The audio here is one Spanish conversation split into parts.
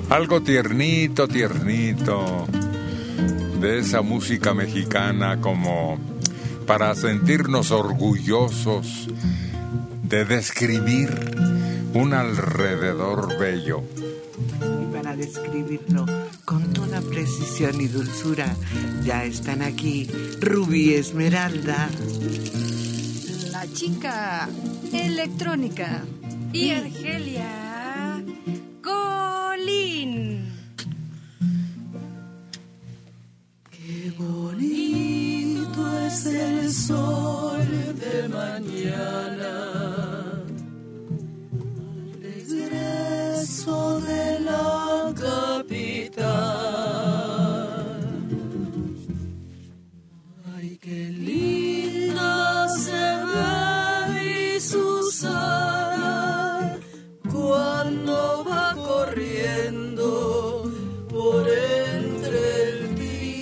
Algo tiernito, tiernito, de esa música mexicana como para sentirnos orgullosos de describir un alrededor bello. Y para describirlo con toda precisión y dulzura, ya están aquí Rubí Esmeralda, la chica electrónica, y Argelia Colín. Qué bonito es el sol de mañana, regreso de la capital. Ay, qué linda se ve mi Susana cuando va corriendo por entre el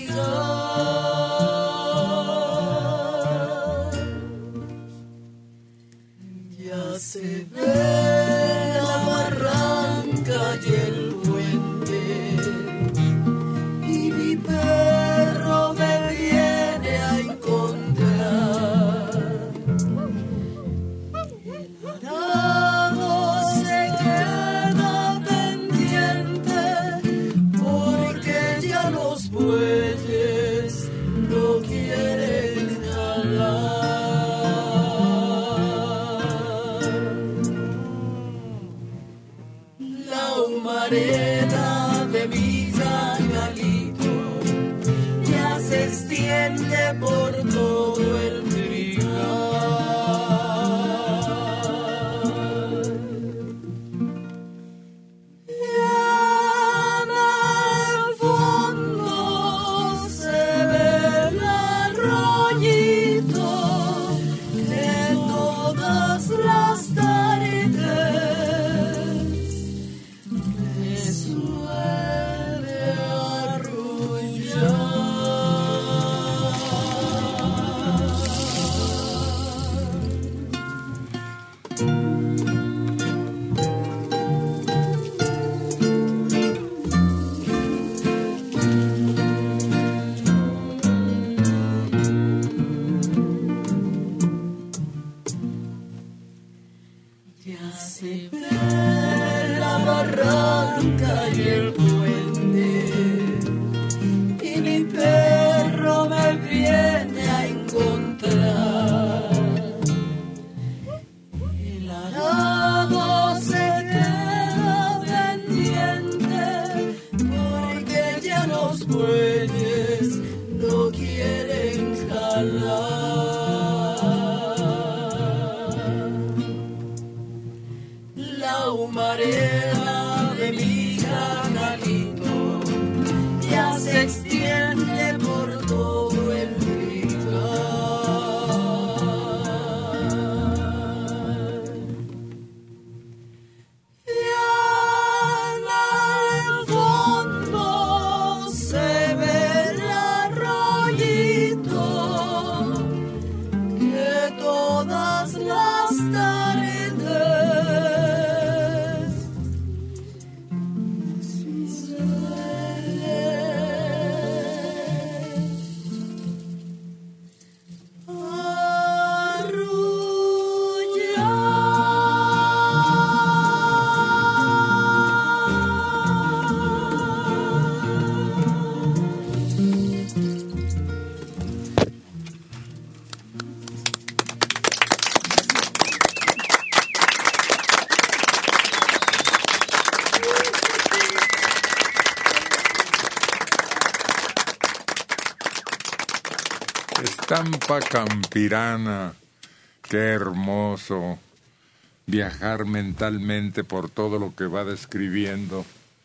tirar. Ya se ve la barranca y el puente, y mi perro me viene a encontrar. El arado se queda pendiente porque ya los bueyes no quieren jalar. La humareda de mi Galito ya se extiende por todo el trigal. En el fondo se ve el arroyito que todas las tardes me suele arrullar. Ya se ve la barranca y el puente, y mi perro me viene a encontrar. El arado se queda pendiente porque ya los bueyes no quieren jalar. La humareda de mi Galito ya se extiende por todo el trigal. Y en el fondo se ve el arroyito que todas las tardes Estampa campirana, qué hermoso viajar mentalmente por todo lo que va describiendo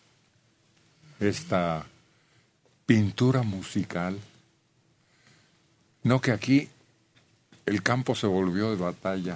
esta pintura musical. No, que aquí el campo se volvió de batalla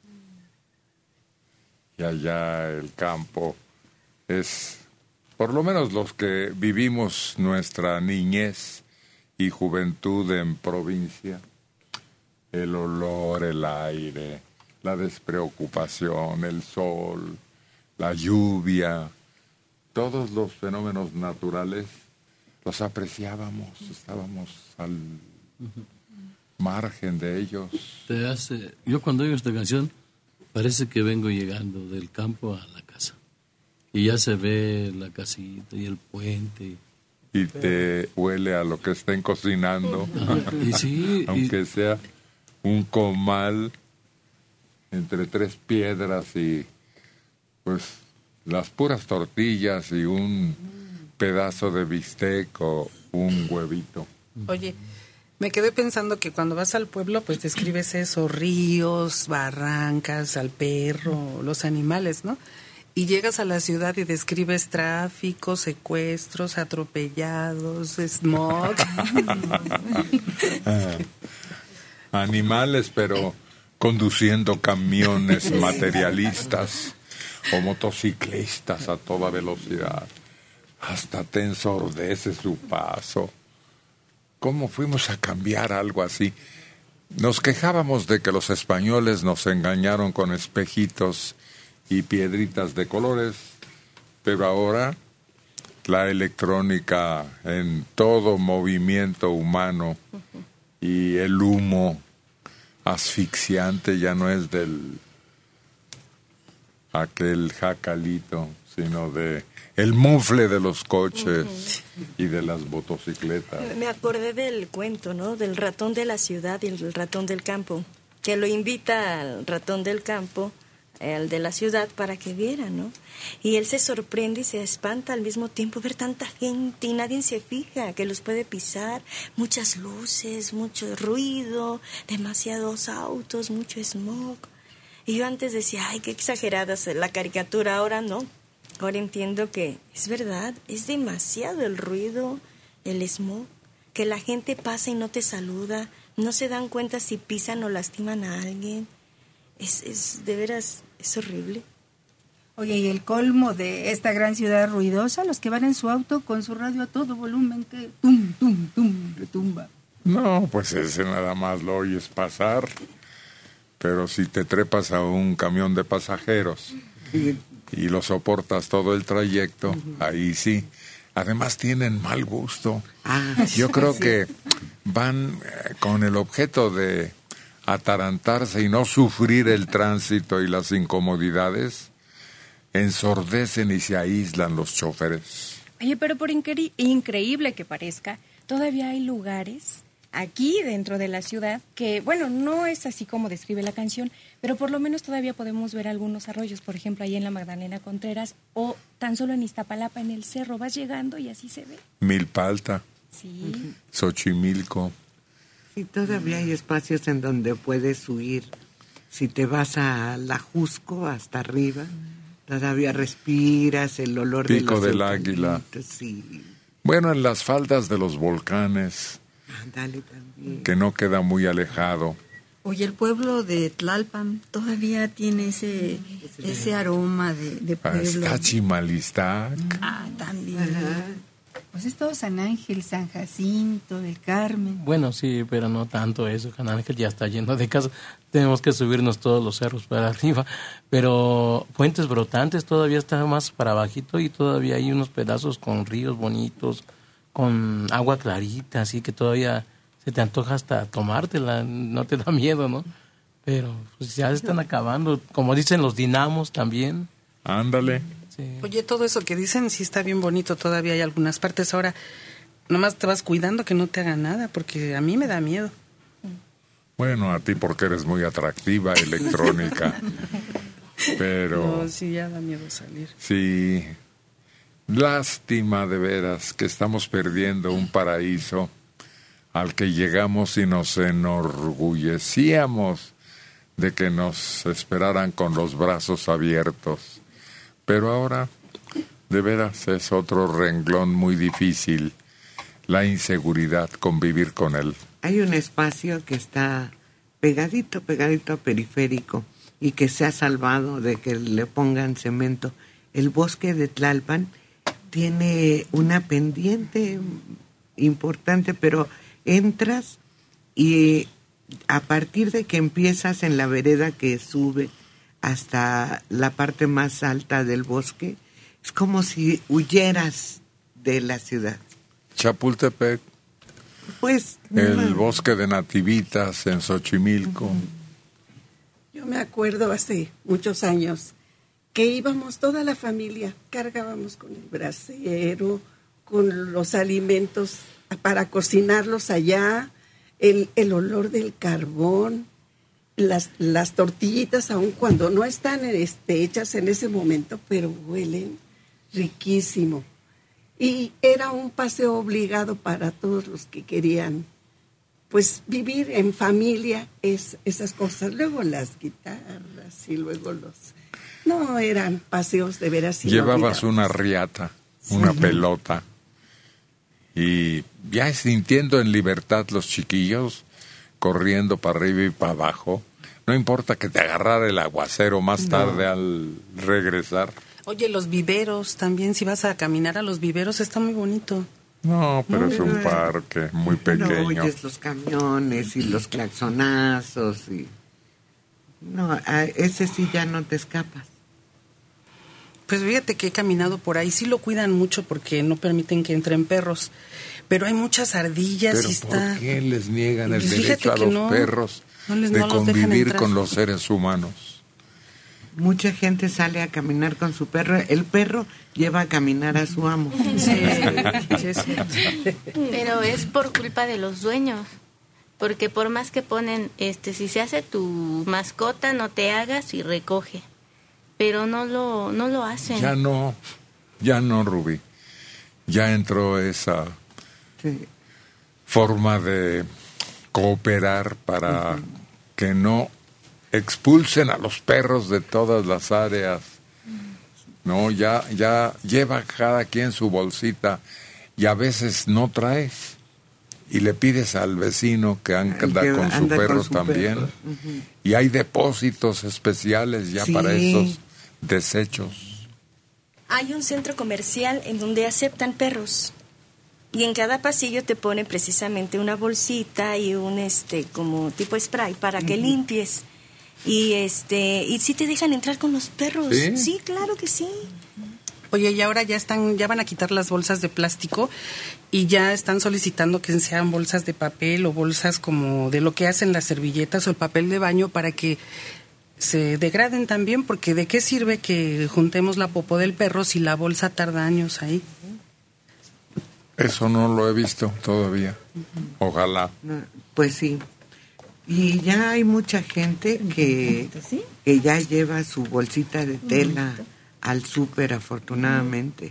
y allá el campo es, por lo menos los que vivimos nuestra niñez y juventud en provincia, el olor, el aire, la despreocupación, el sol, la lluvia, todos los fenómenos naturales los apreciábamos, estábamos al margen de ellos. Yo cuando oigo esta canción, parece que vengo llegando del campo a la casa. Y ya se ve la casita y el puente. Y te huele a lo que estén cocinando. Y sí, aunque sea un comal entre 3 piedras y pues las puras tortillas y un pedazo de bistec o un huevito. Oye, me quedé pensando que cuando vas al pueblo, pues describes eso, ríos, barrancas, al perro, los animales, ¿no? Y llegas a la ciudad y describes tráfico, secuestros, atropellados, smog. Animales, pero conduciendo camiones materialistas o motociclistas a toda velocidad. Hasta te ensordece su paso. ¿Cómo fuimos a cambiar algo así? Nos quejábamos de que los españoles nos engañaron con espejitos y piedritas de colores, pero ahora la electrónica en todo movimiento humano y el humo asfixiante ya no es del aquel jacalito, sino de el mufle de los coches y de las motocicletas. Me acordé del cuento, ¿no? Del ratón de la ciudad y el ratón del campo, que lo invita al ratón del campo, al de la ciudad, para que viera, ¿no? Y él se sorprende y se espanta al mismo tiempo ver tanta gente y nadie se fija que los puede pisar, muchas luces, mucho ruido, demasiados autos, mucho smog. Y yo antes decía, ay, qué exagerada es la caricatura, ahora no. Ahora entiendo que es verdad, es demasiado el ruido, el smog, que la gente pasa y no te saluda, no se dan cuenta si pisan o lastiman a alguien. Es de veras, es horrible. Oye, y el colmo de esta gran ciudad ruidosa, los que van en su auto con su radio a todo volumen, que tum, tum, tum, retumba. No, pues ese nada más lo oyes pasar, pero si te trepas a un camión de pasajeros y lo soportas todo el trayecto, ahí sí. Además tienen mal gusto. Yo creo que van con el objeto de atarantarse y no sufrir el tránsito y las incomodidades, ensordecen y se aíslan los choferes. Oye, pero por increíble que parezca, todavía hay lugares aquí dentro de la ciudad que, bueno, no es así como describe la canción, pero por lo menos todavía podemos ver algunos arroyos, por ejemplo, ahí en la Magdalena Contreras o tan solo en Iztapalapa, en el cerro, vas llegando y así se ve. Milpa Alta, sí. Xochimilco. Y todavía hay espacios en donde puedes huir. Si te vas a la Jusco, hasta arriba, todavía respiras el olor Pico de los del Águila. Sí. Bueno, en las faldas de los volcanes, Dale también. que no queda muy alejado. Oye, el pueblo de Tlalpan todavía tiene ese aroma de pueblo. Está Chimalistac. También. Ajá. Pues es todo San Ángel, San Jacinto, del Carmen. Bueno, sí, pero no tanto eso. San Ángel ya está lleno de casas. Tenemos que subirnos todos los cerros para arriba. Pero Fuentes Brotantes todavía está más para abajito y todavía hay unos pedazos con ríos bonitos, con agua clarita, así que todavía se te antoja hasta tomártela, no te da miedo, ¿no? Pero pues ya se están acabando, como dicen los dinamos también. Ándale. Sí. Oye, todo eso que dicen sí está bien bonito, todavía hay algunas partes. Ahora, nomás te vas cuidando que no te haga nada, porque a mí me da miedo. Bueno, a ti porque eres muy atractiva, electrónica. Pero... No, sí, ya da miedo salir. Sí. Lástima de veras que estamos perdiendo un paraíso al que llegamos y nos enorgullecíamos de que nos esperaran con los brazos abiertos. Pero ahora, de veras, es otro renglón muy difícil, la inseguridad, convivir con él. Hay un espacio que está pegadito a Periférico y que se ha salvado de que le pongan cemento. El bosque de Tlalpan tiene una pendiente importante, pero entras y a partir de que empiezas en la vereda que sube hasta la parte más alta del bosque, Es como si huyeras de la ciudad. Chapultepec, Pues el bosque de nativitas en Xochimilco. Yo me acuerdo hace muchos años que íbamos toda la familia, cargábamos con el brasero, con los alimentos para cocinarlos allá, el olor del carbón, las tortillitas, aun cuando no están hechas en ese momento, pero huelen riquísimo. Y era un paseo obligado para todos los que querían, pues, vivir en familia esas cosas. Luego las guitarras y luego no, eran paseos de veras Llevabas inolvidables. una riata, una pelota, y ya sintiendo en libertad los chiquillos, corriendo para arriba y para abajo. No importa que te agarrara el aguacero más tarde al regresar. Oye, los viveros también, si vas a caminar a los viveros, está muy bonito. No, pero es un parque muy No pequeño. oyes los camiones y los claxonazos. No, a ese sí ya no te escapas. Pues fíjate que he caminado por ahí, sí lo cuidan mucho porque no permiten que entren perros, pero hay muchas ardillas Pero y está... ¿por qué les niegan el Pues fíjate derecho a que los no, perros no los de dejan convivir entrar. con los seres humanos? Mucha gente sale a caminar con su perro. El perro lleva a caminar a su amo. Sí, es cierto. Pero es por culpa de los dueños, porque por más que ponen, si se hace tu mascota, no te hagas y recoge, pero no lo hacen. Ya no, Rubí. Ya entró esa Sí. forma de cooperar para que no expulsen a los perros de todas las áreas. No, ya lleva cada quien su bolsita y a veces no traes y le pides al vecino que anda Que con su anda perro con su también. perro. Y hay depósitos especiales ya Sí. para esos desechos. Hay un centro comercial en donde aceptan perros. Y en cada pasillo te ponen precisamente una bolsita y un como tipo spray para que limpies. Y sí te dejan entrar con los perros. ¿Sí? Sí, claro que sí. Oye, y ahora ya van a quitar las bolsas de plástico y ya están solicitando que sean bolsas de papel o bolsas como de lo que hacen las servilletas o el papel de baño para que se degraden también, porque ¿de qué sirve que juntemos la popó del perro si la bolsa tarda años ahí? Eso no lo he visto todavía. Ojalá. No, pues sí. Y ya hay mucha gente que ya lleva su bolsita de tela al súper, afortunadamente.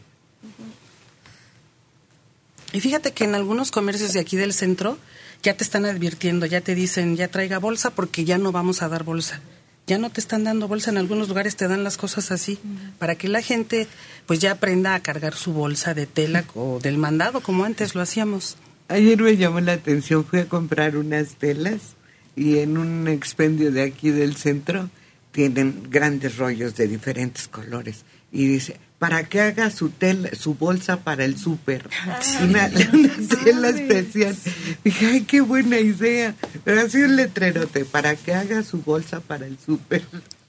Y fíjate que en algunos comercios de aquí del centro ya te están advirtiendo, ya te dicen, ya traiga bolsa porque ya no vamos a dar bolsa. Ya no te están dando bolsa, en algunos lugares te dan las cosas así, para que la gente pues ya aprenda a cargar su bolsa de tela o del mandado como antes lo hacíamos. Ayer me llamó la atención, fui a comprar unas telas y en un expendio de aquí del centro tienen grandes rollos de diferentes colores y dice, para que haga su bolsa para el súper. Una tela especial. Dije, ay, qué buena idea. Pero así un letrerote, para que haga su bolsa para el súper.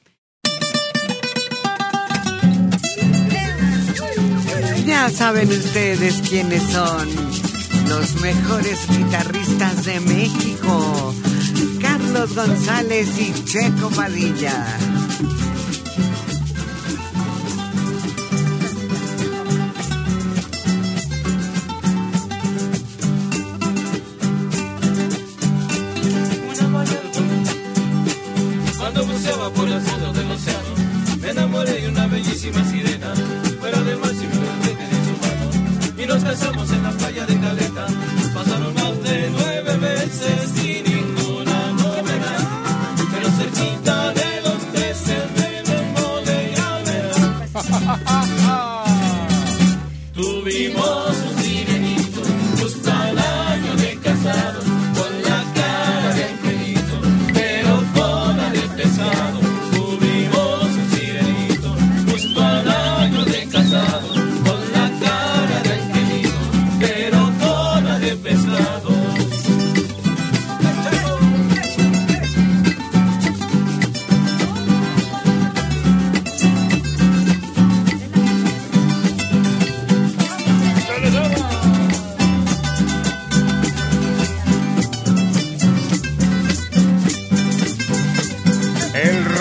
Ya saben ustedes quiénes son los mejores guitarristas de México. Carlos González y Checo Padilla. Cuando buceaba por las ondas del océano, me enamoré de una bellísima sirena. Fuera del mar sin me de su mano y nos casamos en la playa de Caleta. Pasaron más de 9 meses y ninguna novedad, pero cerquita de los 13 me enamoré de gravedad. Tuvimos un sirenito justo al año de casados, con la cara de angelito, pero toda de pesado. Tuvimos un sirenito justo al año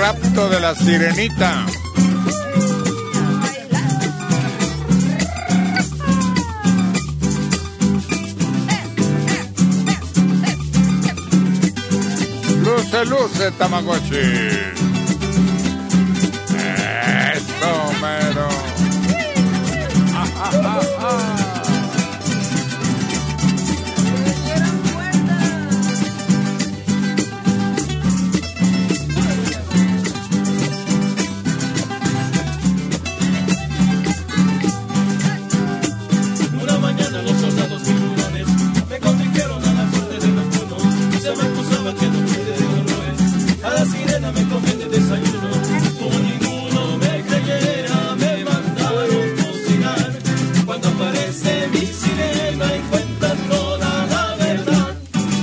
rapto de la sirenita. Luce, luce, Tamagotchi. Eso, mero. Una mañana los soldados tiburones me condujeron a la corte de Neptuno. Se me acusaban que no pude de dolores. A la sirena me comen de desayuno. Como ninguno me creyera, me mandaron cocinar. Cuando aparece mi sirena y cuenta toda la verdad.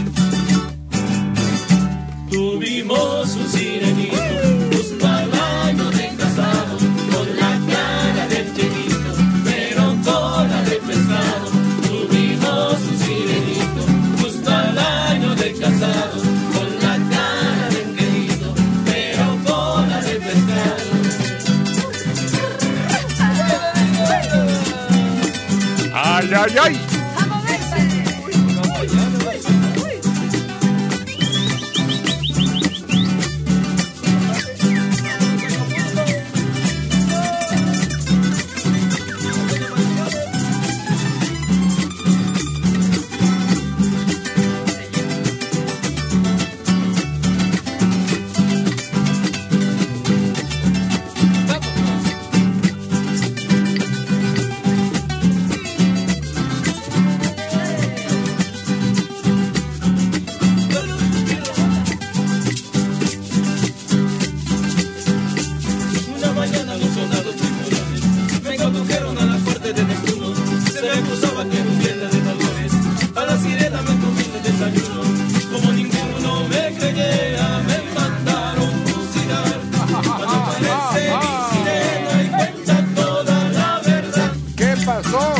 Tuvimos un sirenito, justo al año de casado, con la cara del chelito, pero cola de pescado. Tuvimos un sirenito, justo al año de casado, con la cara del querido, pero cola de pescado. ¡Ay, ay, ay! Una mañana los soldados tiburones me condujeron a la corte de Neptuno. Se me acusaba que no pierda de valores. A la sirena me comí de desayuno. Como ninguno me creyera, me mandaron fusilar. Cuando aparece mi sirena y cuenta toda la verdad. ¿Qué pasó?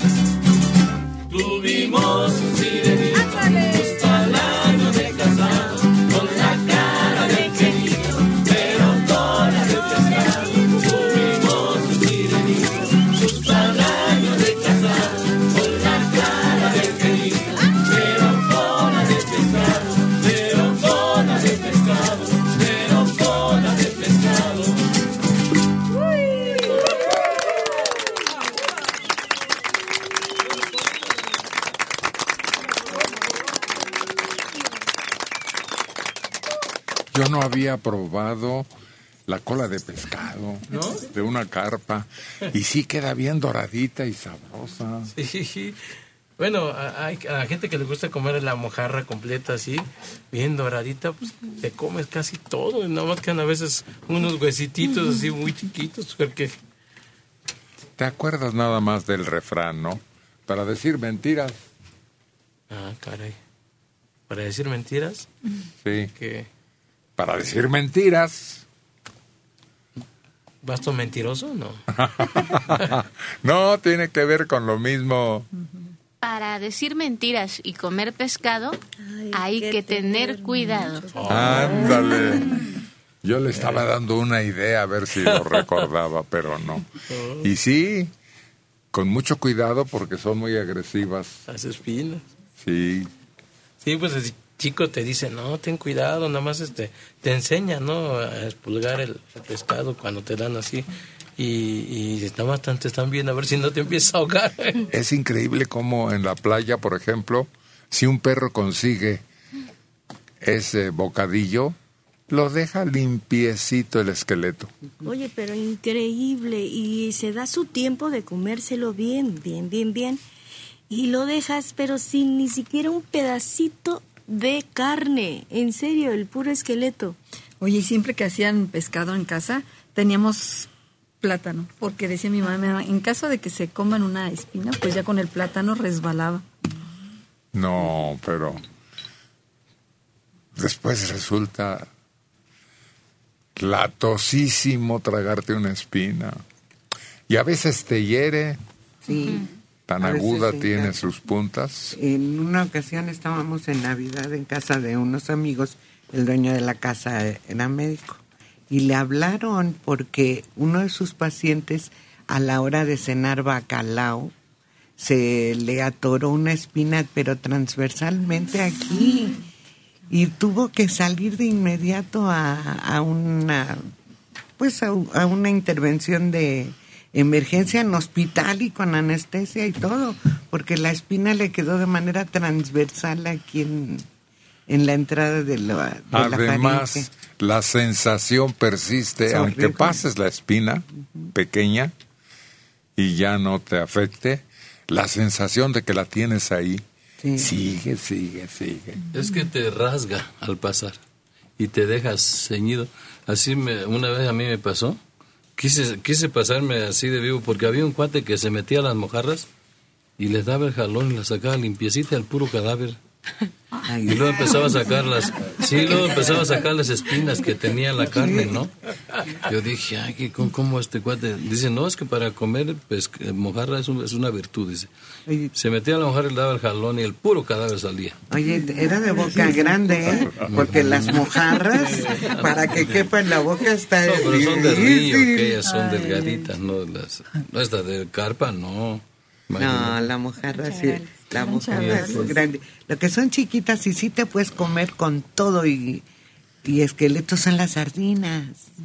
Tuvimos un sirenito, justo al año de casado, con la cara del querido, pero cola de pescado. Tuvimos un sirenito, justo al año de casado, con la cara del querido, pero cola de pescado, pero cola de pescado, pero cola de pescado. Yo no había probado la cola de pescado, ¿No? de una carpa, y sí queda bien doradita y sabrosa. Sí. Bueno, hay a gente que le gusta comer la mojarra completa así, bien doradita, pues te comes casi todo, y nada más quedan a veces unos huesititos así muy chiquitos, porque ¿Te acuerdas nada más del refrán, no? Para decir mentiras. ah, caray. Para decir mentiras, Sí. que Para decir mentiras. ¿vas tú mentiroso? No. No, tiene que ver con lo mismo. Para decir mentiras y comer pescado, hay que tener cuidado. Ándale. Yo le estaba dando una idea a ver si lo recordaba, pero no. Y sí, con mucho cuidado porque son muy agresivas. Las espinas. Sí. Sí, pues el chico te dice, no, ten cuidado, nada más te enseña, ¿no? A expulgar el pescado cuando te dan así. Y te están viendo a ver si no te empiezas a ahogar. Es increíble cómo en la playa, por ejemplo, si un perro consigue ese bocadillo, lo deja limpiecito el esqueleto. Oye, pero increíble. Y se da su tiempo de comérselo bien. Y lo dejas, pero sin ni siquiera un pedacito de carne. En serio, el puro esqueleto. Oye, y siempre que hacían pescado en casa, teníamos plátano, porque decía mi mamá, en caso de que se coman una espina, pues ya con el plátano resbalaba. No, pero después resulta latosísimo tragarte una espina. Y a veces te hiere. Sí. Tan A veces aguda sí, tiene claro. sus puntas. En una ocasión estábamos en Navidad en casa de unos amigos, el dueño de la casa era médico, y le hablaron porque uno de sus pacientes a la hora de cenar bacalao se le atoró una espina, pero transversalmente aquí, y tuvo que salir de inmediato a una intervención de emergencia en hospital y con anestesia y todo, porque la espina le quedó de manera transversal aquí en la entrada de la Además, faringe. la sensación persiste, Es aunque horrible. pases la espina pequeña y ya no te afecte, la sensación de que la tienes ahí sigue. Es que te rasga al pasar y te dejas ceñido. Así una vez a mí me pasó. Quise pasarme así de vivo porque había un cuate que se metía a las mojarras y les daba el jalón y las sacaba limpiecita al puro cadáver. Ay, Y luego empezaba a sacar las espinas que tenía la carne, ¿no? Yo dije, ay, ¿cómo este cuate? Dice, no, es que para comer mojarra es una virtud, dice. Se metía a la mojarra y le daba el jalón y el puro cadáver salía. Oye, era de boca grande, ¿eh? Porque las mojarras, para que quepa en la boca, está... No, pero son de río, difícil. que ellas son delgaditas, no esta de carpa, no. No, la mojarra sí, la mojarra es grande. Lo que son chiquitas y sí te puedes comer con todo y esqueletos son las sardinas.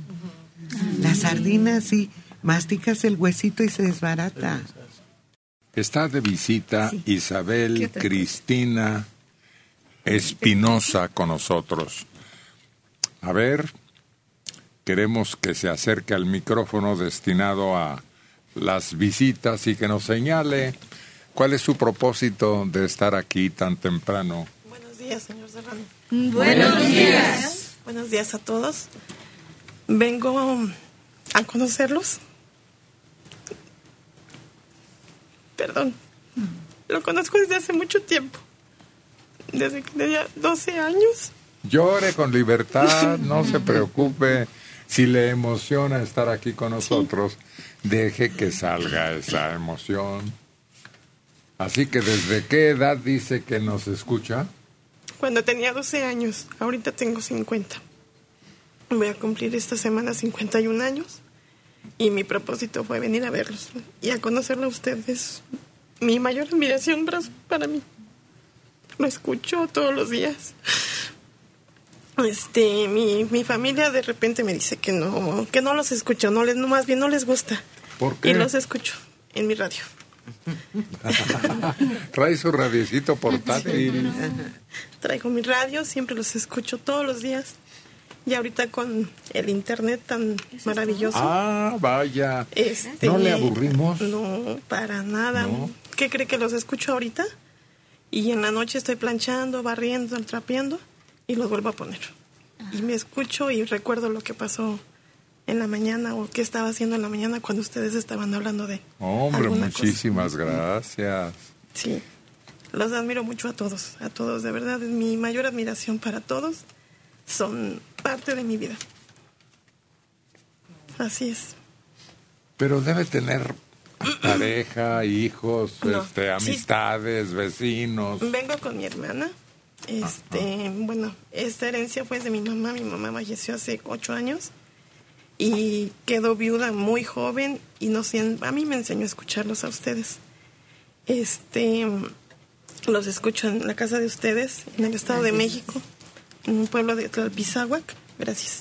Las sardinas sí, masticas el huesito y se desbarata. Está de visita Isabel Cristina Espinosa con nosotros. A ver, queremos que se acerque al micrófono destinado a las visitas y que nos señale cuál es su propósito de estar aquí tan temprano. Buenos días, señor Serrano. Buenos días. Buenos días a todos. Vengo a conocerlos. Perdón. Lo conozco desde hace mucho tiempo. Desde que tenía 12 años. Llore con libertad, no se preocupe. Si le emociona estar aquí con nosotros, deje que salga esa emoción. Así que, ¿desde qué edad dice que nos escucha? Cuando tenía 12 años. Ahorita tengo 50. Voy a cumplir esta semana 51 años. Y mi propósito fue venir a verlos y a conocerlo a ustedes. Mi mayor admiración para mí. Lo escucho todos los días. Mi familia de repente me dice que no los escucho, más bien no les gusta. ¿Por qué? Y los escucho en mi radio. Trae su radiecito portátil. Traigo mi radio, siempre los escucho todos los días. Y ahorita con el internet tan maravilloso. Ah, vaya. ¿No le aburrimos? No, para nada. ¿No? ¿Qué cree que los escucho ahorita? Y en la noche estoy planchando, barriendo, trapeando y los vuelvo a poner. Y me escucho y recuerdo lo que pasó en la mañana o qué estaba haciendo en la mañana cuando ustedes estaban hablando de Hombre, alguna muchísimas cosa. gracias. Sí, los admiro mucho a todos, de verdad, es mi mayor admiración para todos, son parte de mi vida. Así es. Pero debe tener pareja, hijos, No, amistades, vecinos. Vengo con mi hermana. Bueno, esta herencia fue de mi mamá. Mi mamá falleció hace 8 años y quedó viuda muy joven y a mí me enseñó a escucharlos a ustedes. Los escucho en la casa de ustedes, en el Estado de México, en un pueblo de Tlalpizáhuac. Gracias.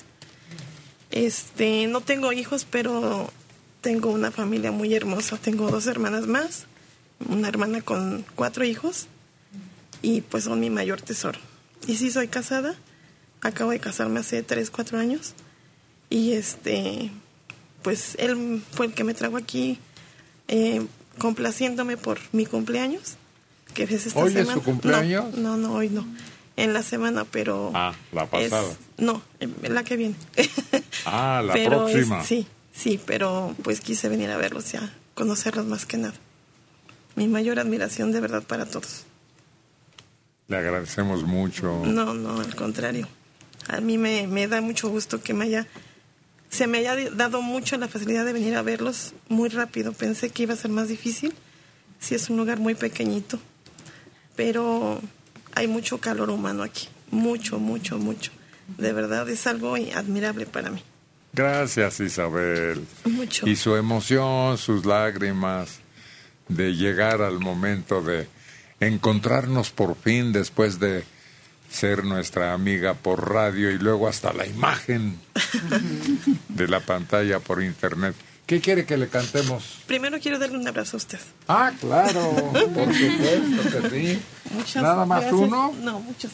No tengo hijos, pero tengo una familia muy hermosa. Tengo 2 hermanas más, una hermana con 4 hijos. Y pues son mi mayor tesoro. Y sí, soy casada. Acabo de casarme hace 3-4 años. Y pues él fue el que me trajo aquí complaciéndome por mi cumpleaños. Que es esta ¿Hoy semana. es su cumpleaños? No, hoy no. En la semana, pero... la pasada. La que viene. La pero próxima. Sí, pero pues quise venir a verlos y a conocerlos más que nada. Mi mayor admiración de verdad para todos. Le agradecemos mucho. No, al contrario. A mí me da mucho gusto que se me haya dado mucho la facilidad de venir a verlos muy rápido. Pensé que iba a ser más difícil. Sí, es un lugar muy pequeñito. Pero hay mucho calor humano aquí. Mucho. De verdad, es algo admirable para mí. Gracias, Isabel. Mucho. Y su emoción, sus lágrimas de llegar al momento de encontrarnos por fin después de ser nuestra amiga por radio y luego hasta la imagen de la pantalla por internet. ¿Qué quiere que le cantemos? Primero quiero darle un abrazo a usted. Ah, claro, por supuesto que sí. ¿Nada más gracias. uno? No, muchos.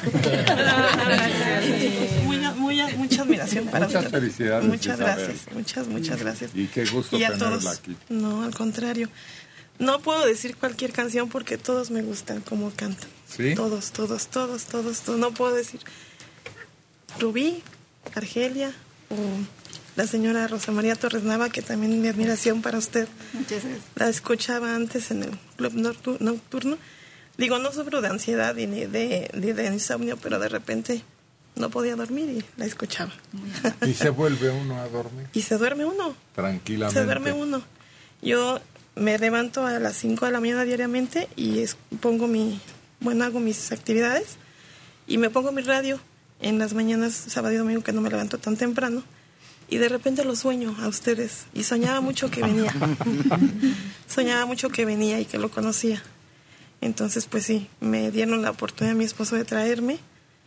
Mucha admiración para Muchas usted. felicidades, Muchas Isabel. gracias, muchas gracias. Y qué gusto Y a tenerla todos. aquí. No, al contrario. No puedo decir cualquier canción porque todos me gustan como cantan. ¿Sí? Todos. No puedo decir Rubí, Argelia o la señora Rosa María Torres Nava, que también mi admiración para usted. Muchas gracias. La escuchaba antes en el club nocturno. Digo, no sufro de ansiedad ni de insomnio, pero de repente no podía dormir y la escuchaba. Y se vuelve uno a dormir. Y se duerme uno. Tranquilamente. Se duerme uno. Yo me levanto a las 5 de la mañana diariamente y hago mis actividades y me pongo mi radio en las mañanas, sábado y domingo, que no me levanto tan temprano. Y de repente lo sueño a ustedes. Y soñaba mucho que venía. Soñaba mucho que venía y que lo conocía. Entonces, pues sí, me dieron la oportunidad a mi esposo de traerme,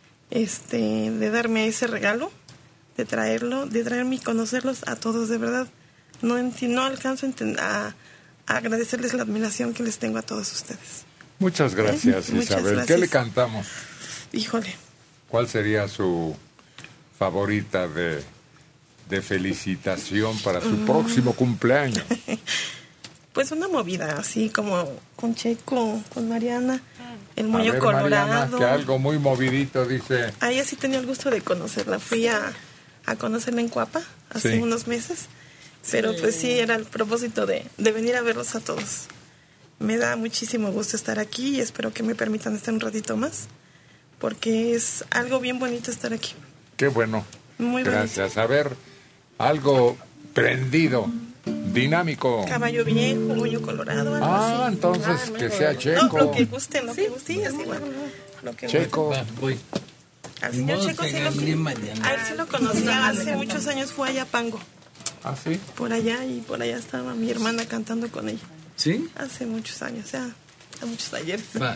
de darme ese regalo, de traerme y conocerlos a todos de verdad. No alcanzo a agradecerles la admiración que les tengo a todos ustedes. Muchas gracias, Muchas Isabel. gracias. ¿Qué le cantamos? Híjole. ¿Cuál sería su favorita de felicitación para su próximo cumpleaños? Pues una movida, así como con Checo, con Mariana, el A moño ver, colorado. Mariana, que algo muy movidito dice. A ella sí tenía el gusto de conocerla. Fui a conocerla en Cuapa hace Sí. unos meses. Pero pues sí, era el propósito de venir a verlos a todos. Me da muchísimo gusto estar aquí y espero que me permitan estar un ratito más, porque es algo bien bonito estar aquí. Qué bueno. Muy Gracias. A ver, algo prendido, dinámico. Caballo viejo, moño colorado, algo así. Entonces que sea No, Checo. lo que guste, lo que guste, sí, es igual. Lo que Checo. guste. Al señor Checo sí a él sí lo conocía, hace muchos años fue allá a Pango. ¿Ah, sí? Por allá, y por allá estaba mi hermana cantando con ella. ¿Sí? Hace muchos años, ya, hace muchos ayeres. Va.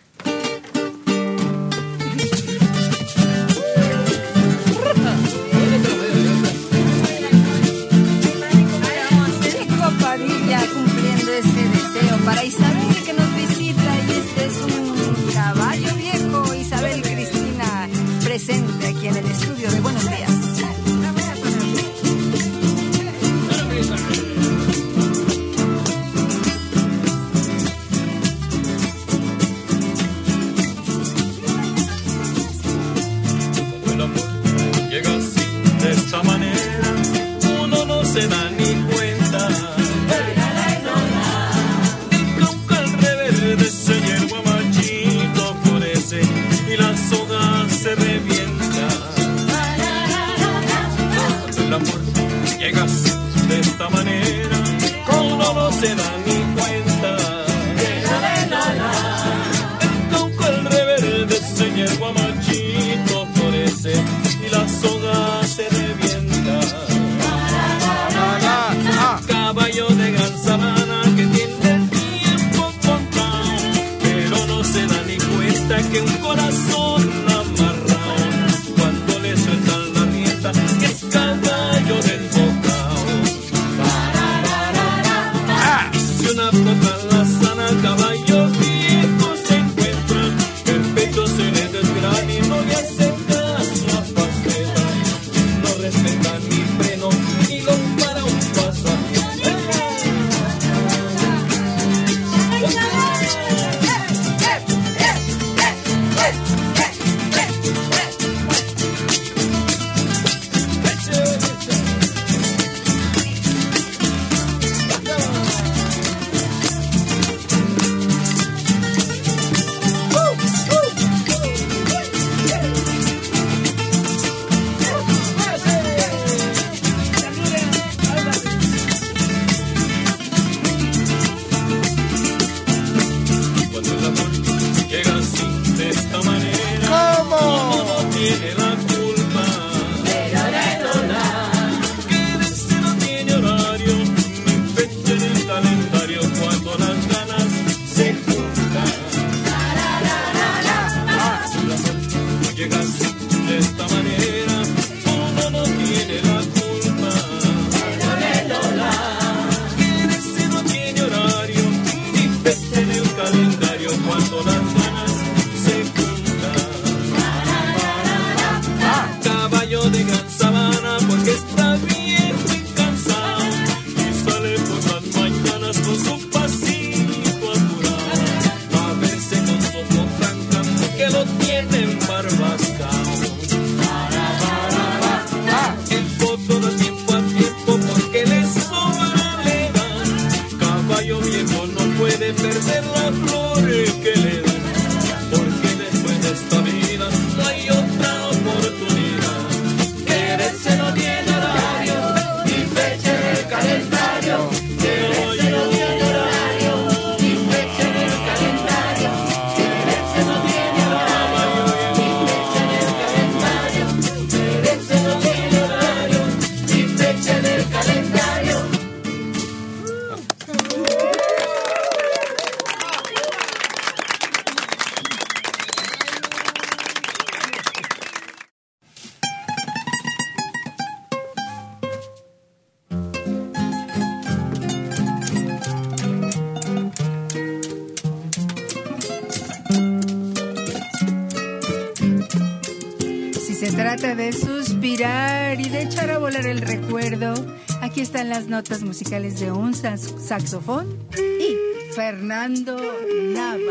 Checo Padilla cumpliendo ese deseo para Isabel que nos visita, y este es un caballo viejo. Isabel Cristina presente aquí en el estudio de Buenos Días. El amor llega así, de esta manera, uno no se da ni cuenta. El cauca al revés, el guamachito florece y las hojas se revienta. El amor llega así, de esta manera, uno no se da ni cuenta. El cauca al revés, el guamachito florece y las hojas se revientan. Caballo de gran sabana que tiene el tiempo contado, pero no se da ni cuenta que un corazón amarrado, cuando le sueltan la rienda, es caballo desbocado. trata de suspirar y de echar a volar el recuerdo, aquí están las notas musicales de un saxofón y Fernando Nava.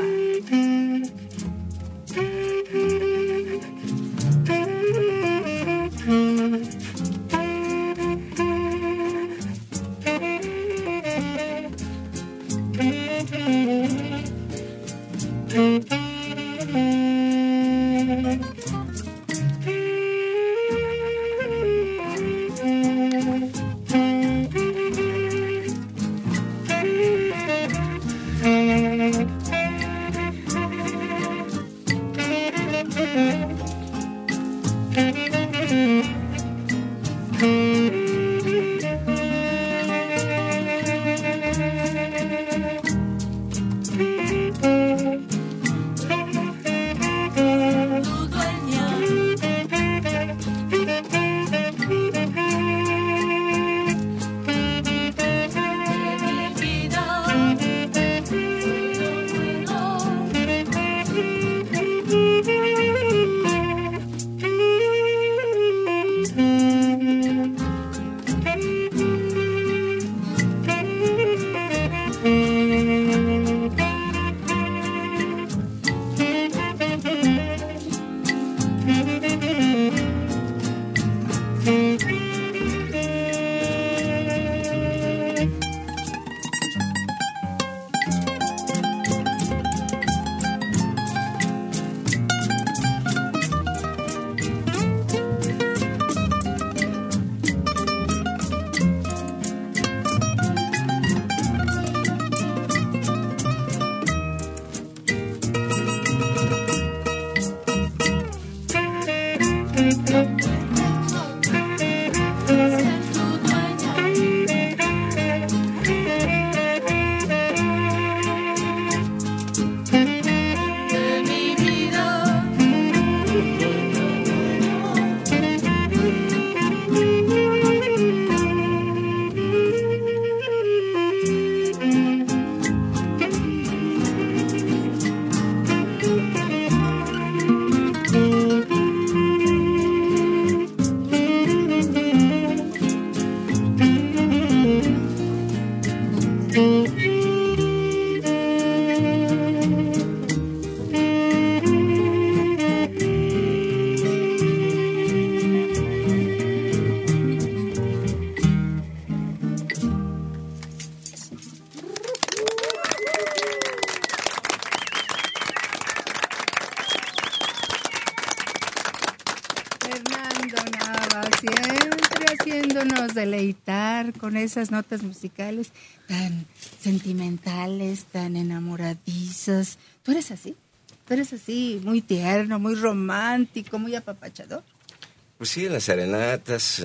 Deleitar con esas notas musicales tan sentimentales, tan enamoradizas. ¿Tú eres así? ¿Tú eres así, muy tierno, muy romántico, muy apapachador? Pues sí, en las serenatas.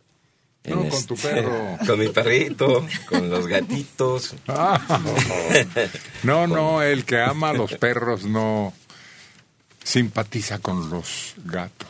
Con tu perro. Con mi perrito, con los gatitos. No, el que ama a los perros no simpatiza con los gatos.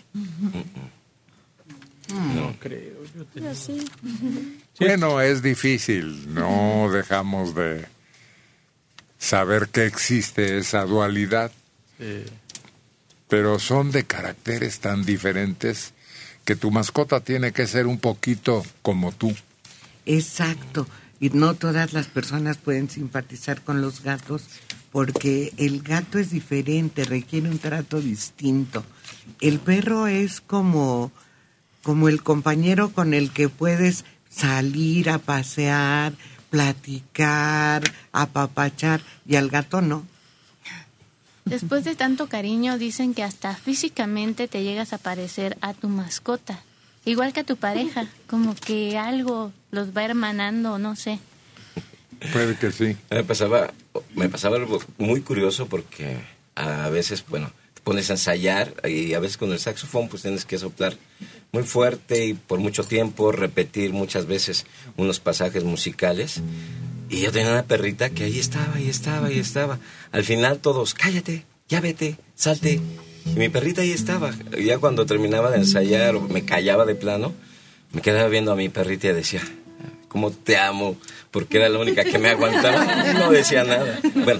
No creo. Yo sí. Bueno, es difícil. No dejamos de saber que existe esa dualidad. Sí. Pero son de caracteres tan diferentes que tu mascota tiene que ser un poquito como tú. Exacto. Y no todas las personas pueden simpatizar con los gatos porque el gato es diferente, requiere un trato distinto. El perro es como el compañero con el que puedes salir a pasear, platicar, apapachar, y al gato no. Después de tanto cariño, dicen que hasta físicamente te llegas a parecer a tu mascota, igual que a tu pareja, como que algo los va hermanando, no sé. Puede que sí. Me pasaba algo muy curioso porque a veces, te pones a ensayar y a veces con el saxofón pues tienes que soplar muy fuerte y por mucho tiempo, repetir muchas veces unos pasajes musicales. Y yo tenía una perrita que ahí estaba. Al final todos, cállate, ya vete, salte. Y mi perrita ahí estaba. Y ya cuando terminaba de ensayar o me callaba de plano, me quedaba viendo a mi perrita y decía, cómo te amo, porque era la única que me aguantaba. Y no decía nada. Bueno,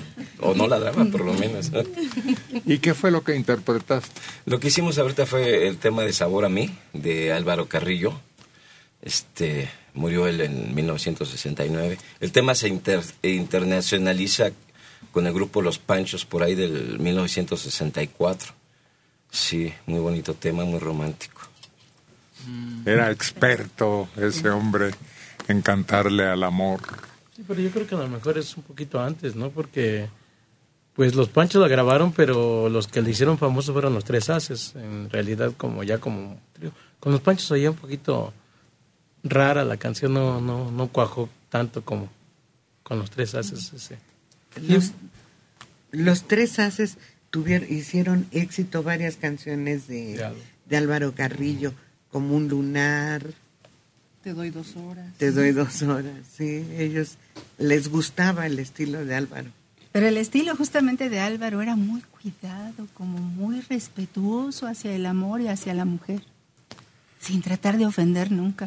o no ladraba por lo menos. ¿Y qué fue lo que interpretaste? Lo que hicimos ahorita fue el tema de Sabor a mí, de Álvaro Carrillo. Murió él en 1969. El tema se internacionaliza con el grupo Los Panchos por ahí del 1964. Sí, muy bonito tema, muy romántico. Era experto ese hombre en cantarle al amor. Sí, pero yo creo que a lo mejor es un poquito antes, ¿no? Porque pues Los Panchos la grabaron, pero los que le hicieron famoso fueron Los Tres Haces. En realidad, como trío. Con Los Panchos oía un poquito rara la canción, no cuajó tanto como con Los Tres Haces. Los Tres Haces hicieron éxito varias canciones de Álvaro Carrillo, como Un Lunar. Te doy 2 horas. Te doy 2 horas, sí. Ellos les gustaba el estilo de Álvaro. Pero el estilo justamente de Álvaro era muy cuidado, como muy respetuoso hacia el amor y hacia la mujer, sin tratar de ofender nunca.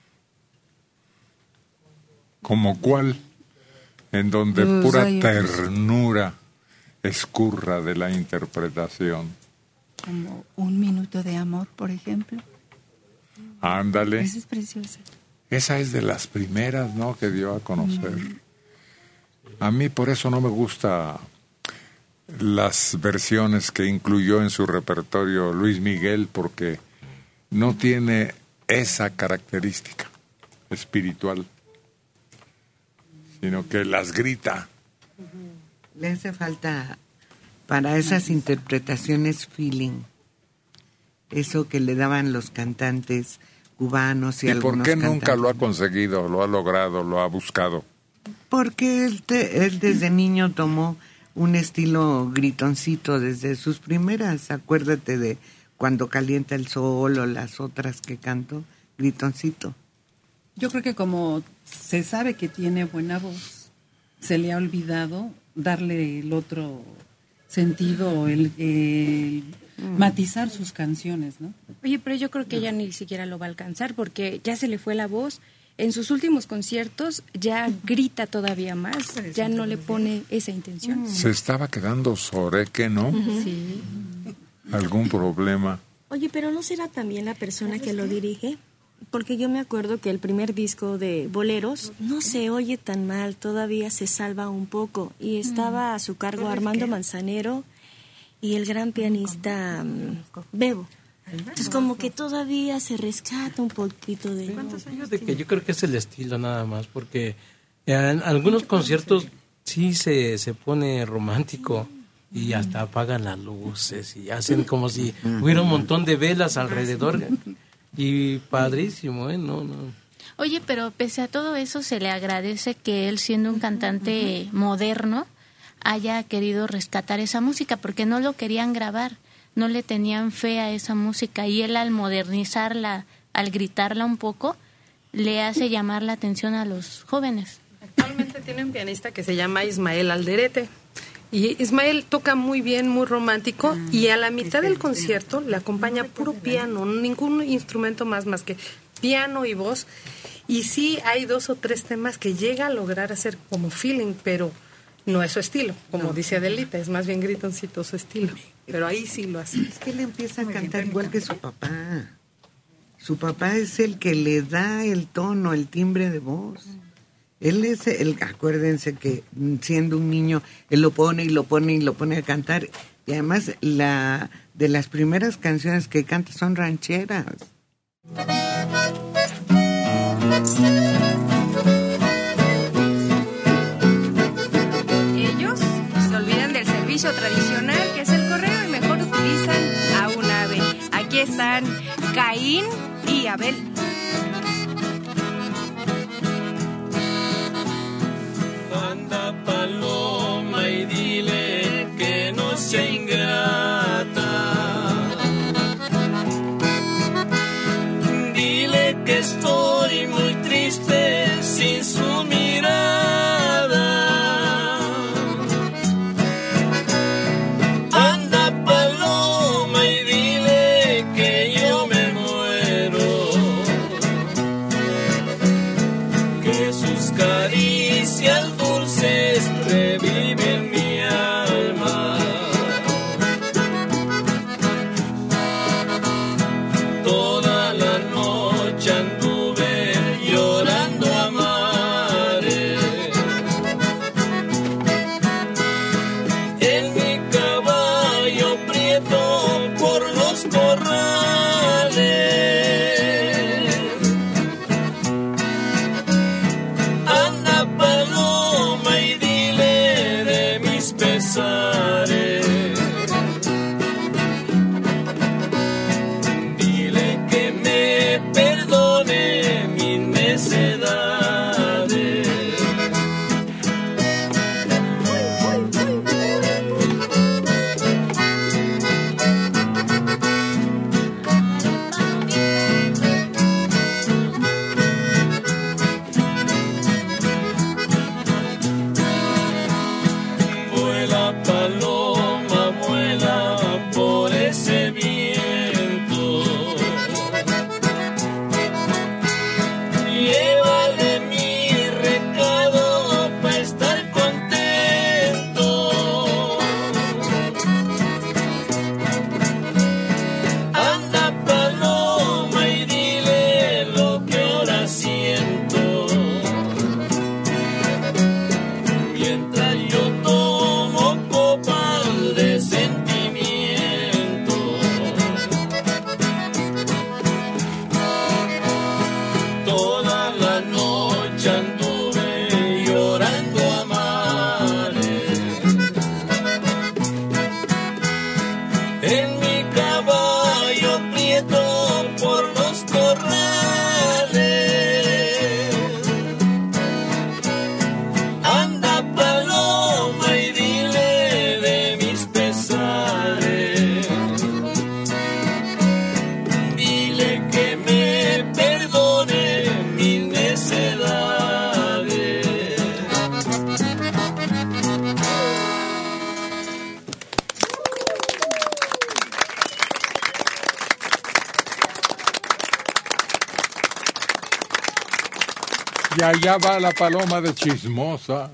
¿Como cuál? En donde pura ternura escurra de la interpretación. Como Un Minuto de Amor, por ejemplo. Ándale. Esa es preciosa. Esa es de las primeras, ¿no?, que dio a conocer. A mí por eso no me gusta las versiones que incluyó en su repertorio Luis Miguel, porque no tiene esa característica espiritual, sino que las grita. Le hace falta para esas interpretaciones feeling, eso que le daban los cantantes cubanos y algunos por qué cantantes. nunca lo ha conseguido, lo ha logrado, lo ha buscado? Porque él desde niño tomó un estilo gritoncito desde sus primeras. Acuérdate de Cuando Calienta el Sol o las otras que cantó, gritoncito. Yo creo que como se sabe que tiene buena voz, se le ha olvidado darle el otro sentido, el matizar sus canciones, ¿no? Oye, pero yo creo que ella ni siquiera lo va a alcanzar porque ya se le fue la voz. En sus últimos conciertos ya grita todavía más, ya no le pone esa intención. Se estaba quedando soreque, ¿no? Sí. ¿Algún problema? Oye, pero ¿no será también la persona que lo dirige? Porque yo me acuerdo que el primer disco de Boleros no se oye tan mal, todavía se salva un poco. Y estaba a su cargo Armando Manzanero y el gran pianista Bebo. Entonces como que todavía se rescata un poquito de... ¿Cuántos años de que? Yo creo que es el estilo nada más, porque en algunos conciertos sí se pone romántico y hasta apagan las luces y hacen como si hubiera un montón de velas alrededor y padrísimo, No. Oye, pero pese a todo eso se le agradece que él, siendo un cantante moderno, haya querido rescatar esa música, porque no lo querían grabar, no le tenían fe a esa música, y él, al modernizarla, al gritarla un poco, le hace llamar la atención a los jóvenes. Actualmente tiene un pianista que se llama Ismael Alderete, y Ismael toca muy bien, muy romántico, y a la mitad del concierto le acompaña puro piano, ningún instrumento más que piano y voz, y sí hay 2 o 3 temas que llega a lograr hacer como feeling, pero no es su estilo, como dice Adelita, es más bien gritoncito su estilo, pero ahí sí lo hace. Es que él empieza a cantar igual que su papá. Su papá es el que le da el tono, el timbre de voz. Él es acuérdense que siendo un niño, él lo pone y lo pone y lo pone a cantar. Y además de las primeras canciones que canta son rancheras. Ellos se olvidan del servicio tradicional que es el correo y mejor utilizan a un ave. Aquí están Caín y Abel. Anda paloma y dile que no sea ingrata. Dile que estoy muy triste sin su mirada. Anda paloma y dile que yo me muero, que sus caricias dulces reviven mi alma. toda la noche anduve llorando a mares. En mi caballo prieto por los corrales, anda paloma y dile de mis pesares, dile que me perdone mis necedades. Y allá va la paloma de chismosa.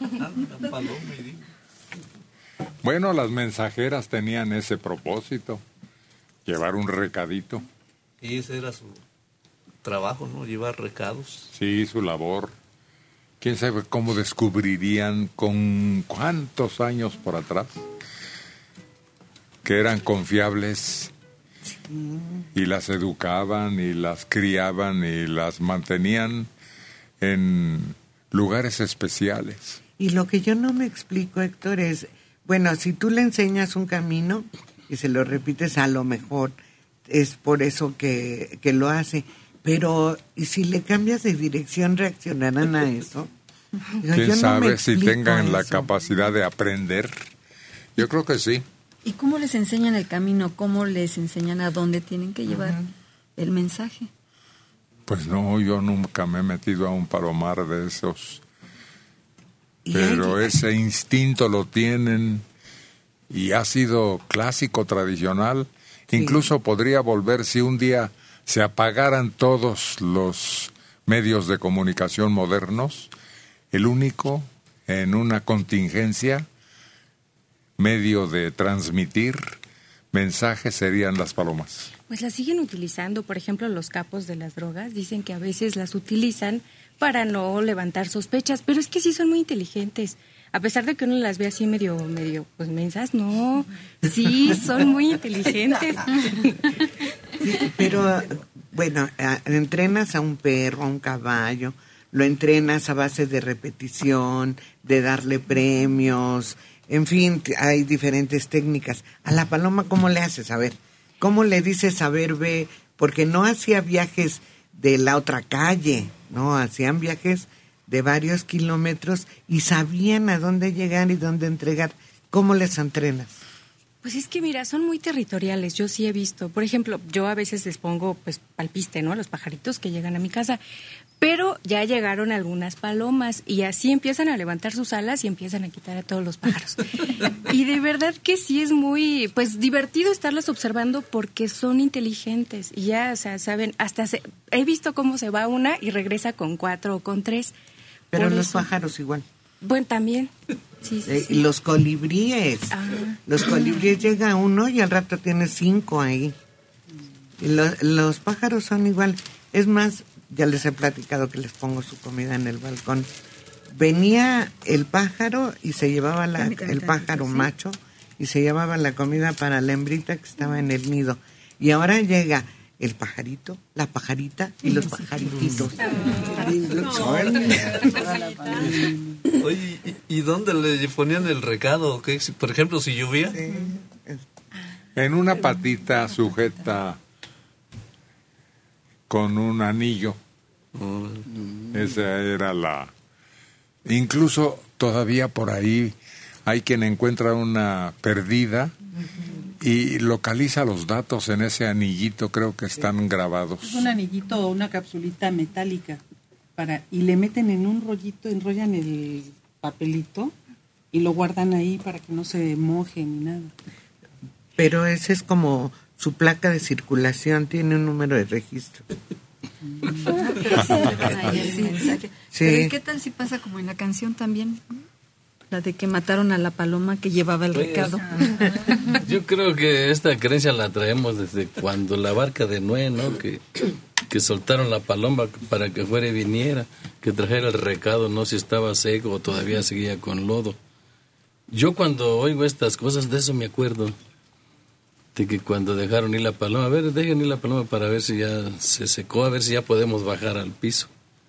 Bueno, las mensajeras tenían ese propósito, llevar un recadito. Y ese era su trabajo, ¿no? Llevar recados. Sí, su labor. ¿Quién sabe cómo descubrirían con cuántos años por atrás que eran confiables y las educaban y las criaban y las mantenían en lugares especiales? Y lo que yo no me explico, Héctor, es, bueno, si tú le enseñas un camino y se lo repites, a lo mejor es por eso que lo hace. Pero, ¿y si le cambias de dirección, reaccionarán a eso? Digo, ¿Quién yo no sabe me si explico tengan la eso. capacidad de aprender? Yo creo que sí. ¿Y cómo les enseñan el camino? ¿Cómo les enseñan a dónde tienen que llevar el mensaje? Pues no, yo nunca me he metido a un palomar de esos. Pero ese instinto lo tienen y ha sido clásico, tradicional. Sí. Incluso podría volver si un día se apagaran todos los medios de comunicación modernos. El único, en una contingencia, medio de transmitir mensajes serían las palomas. Pues las siguen utilizando, por ejemplo, los capos de las drogas, dicen que a veces las utilizan para no levantar sospechas, pero es que sí son muy inteligentes. A pesar de que uno las ve así medio, pues mensas, no, sí, son muy inteligentes. Pero, bueno, entrenas a un perro, a un caballo, lo entrenas a base de repetición, de darle premios, en fin, hay diferentes técnicas. A la paloma, ¿cómo le haces? A ver, ¿cómo le dices, a ver, ve? Porque no hacía viajes de la otra calle, no, hacían viajes de varios kilómetros y sabían a dónde llegar y dónde entregar. ¿Cómo les entrenas? Pues es que mira, son muy territoriales, yo sí he visto. Por ejemplo, yo a veces les pongo pues palpiste, ¿no? A los pajaritos que llegan a mi casa. Pero ya llegaron algunas palomas y así empiezan a levantar sus alas y empiezan a quitar a todos los pájaros. Y de verdad que sí es muy, pues divertido estarlas observando porque son inteligentes y ya, o sea, saben, he visto cómo se va una y regresa con 4 o con 3. Pero los pájaros igual. Bueno, también. Sí, sí, sí. Los colibríes. Los colibríes llega uno y al rato tiene 5 ahí. Y los pájaros son igual. Es más, ya les he platicado que les pongo su comida en el balcón. Venía el pájaro y se llevaba el pájaro macho y se llevaba la comida para la hembrita que estaba en el nido. Y ahora llega el pajarito, la pajarita y los pajarititos. Oye, ¿y dónde le ponían el recado? ¿Qué? Por ejemplo, si llovía. En una patita sujeta con un anillo. Esa era la... Incluso todavía por ahí hay quien encuentra una perdida y localiza los datos en ese anillito, creo que están grabados. Es un anillito o una capsulita metálica y le meten en un rollito, enrollan el papelito y lo guardan ahí para que no se moje ni nada. Pero ese es como su placa de circulación, tiene un número de registro. Pero ¿qué tal si pasa como en la canción también? La de que mataron a la paloma que llevaba el recado. Yo creo que esta creencia la traemos desde cuando la barca de Noé, ¿no? Que soltaron la paloma para que fuera y viniera, que trajera el recado, no si estaba seco o todavía seguía con lodo. Yo cuando oigo estas cosas de eso me acuerdo. de que cuando dejaron ir la paloma, a ver, dejen ir la paloma para ver si ya se secó, a ver si ya podemos bajar al piso.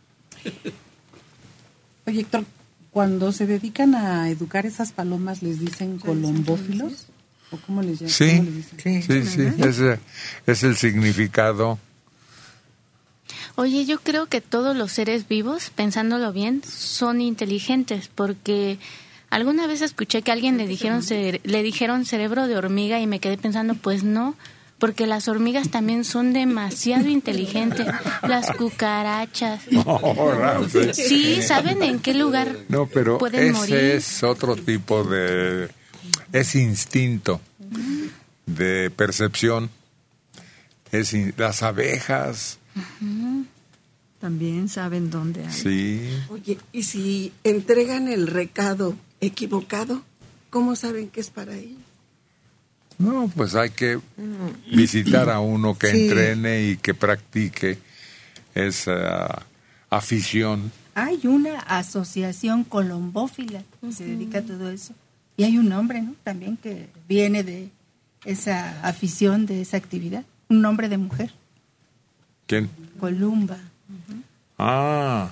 Oye, Héctor, cuando se dedican a educar esas palomas, ¿les dicen colombófilos? ¿O cómo les llaman? Sí, ¿Cómo les dicen? sí, ese es el significado. Oye, yo creo que todos los seres vivos, pensándolo bien, son inteligentes, porque alguna vez escuché que a alguien le dijeron cerebro de hormiga y me quedé pensando, pues no, porque las hormigas también son demasiado inteligentes, las cucarachas. Sí, ¿saben en qué lugar no, pero pueden morir? Ese es otro tipo de... es instinto de percepción. Las abejas... También saben dónde hay. Sí. Oye, ¿y si entregan el recado equivocado, cómo saben que es para ellos? No, pues hay que visitar a uno que entrene y que practique esa afición. Hay una asociación colombófila que se dedica a todo eso. Y hay un nombre, ¿no? También que viene de esa afición, de esa actividad. Un nombre de mujer. ¿Quién? Columba. Ah.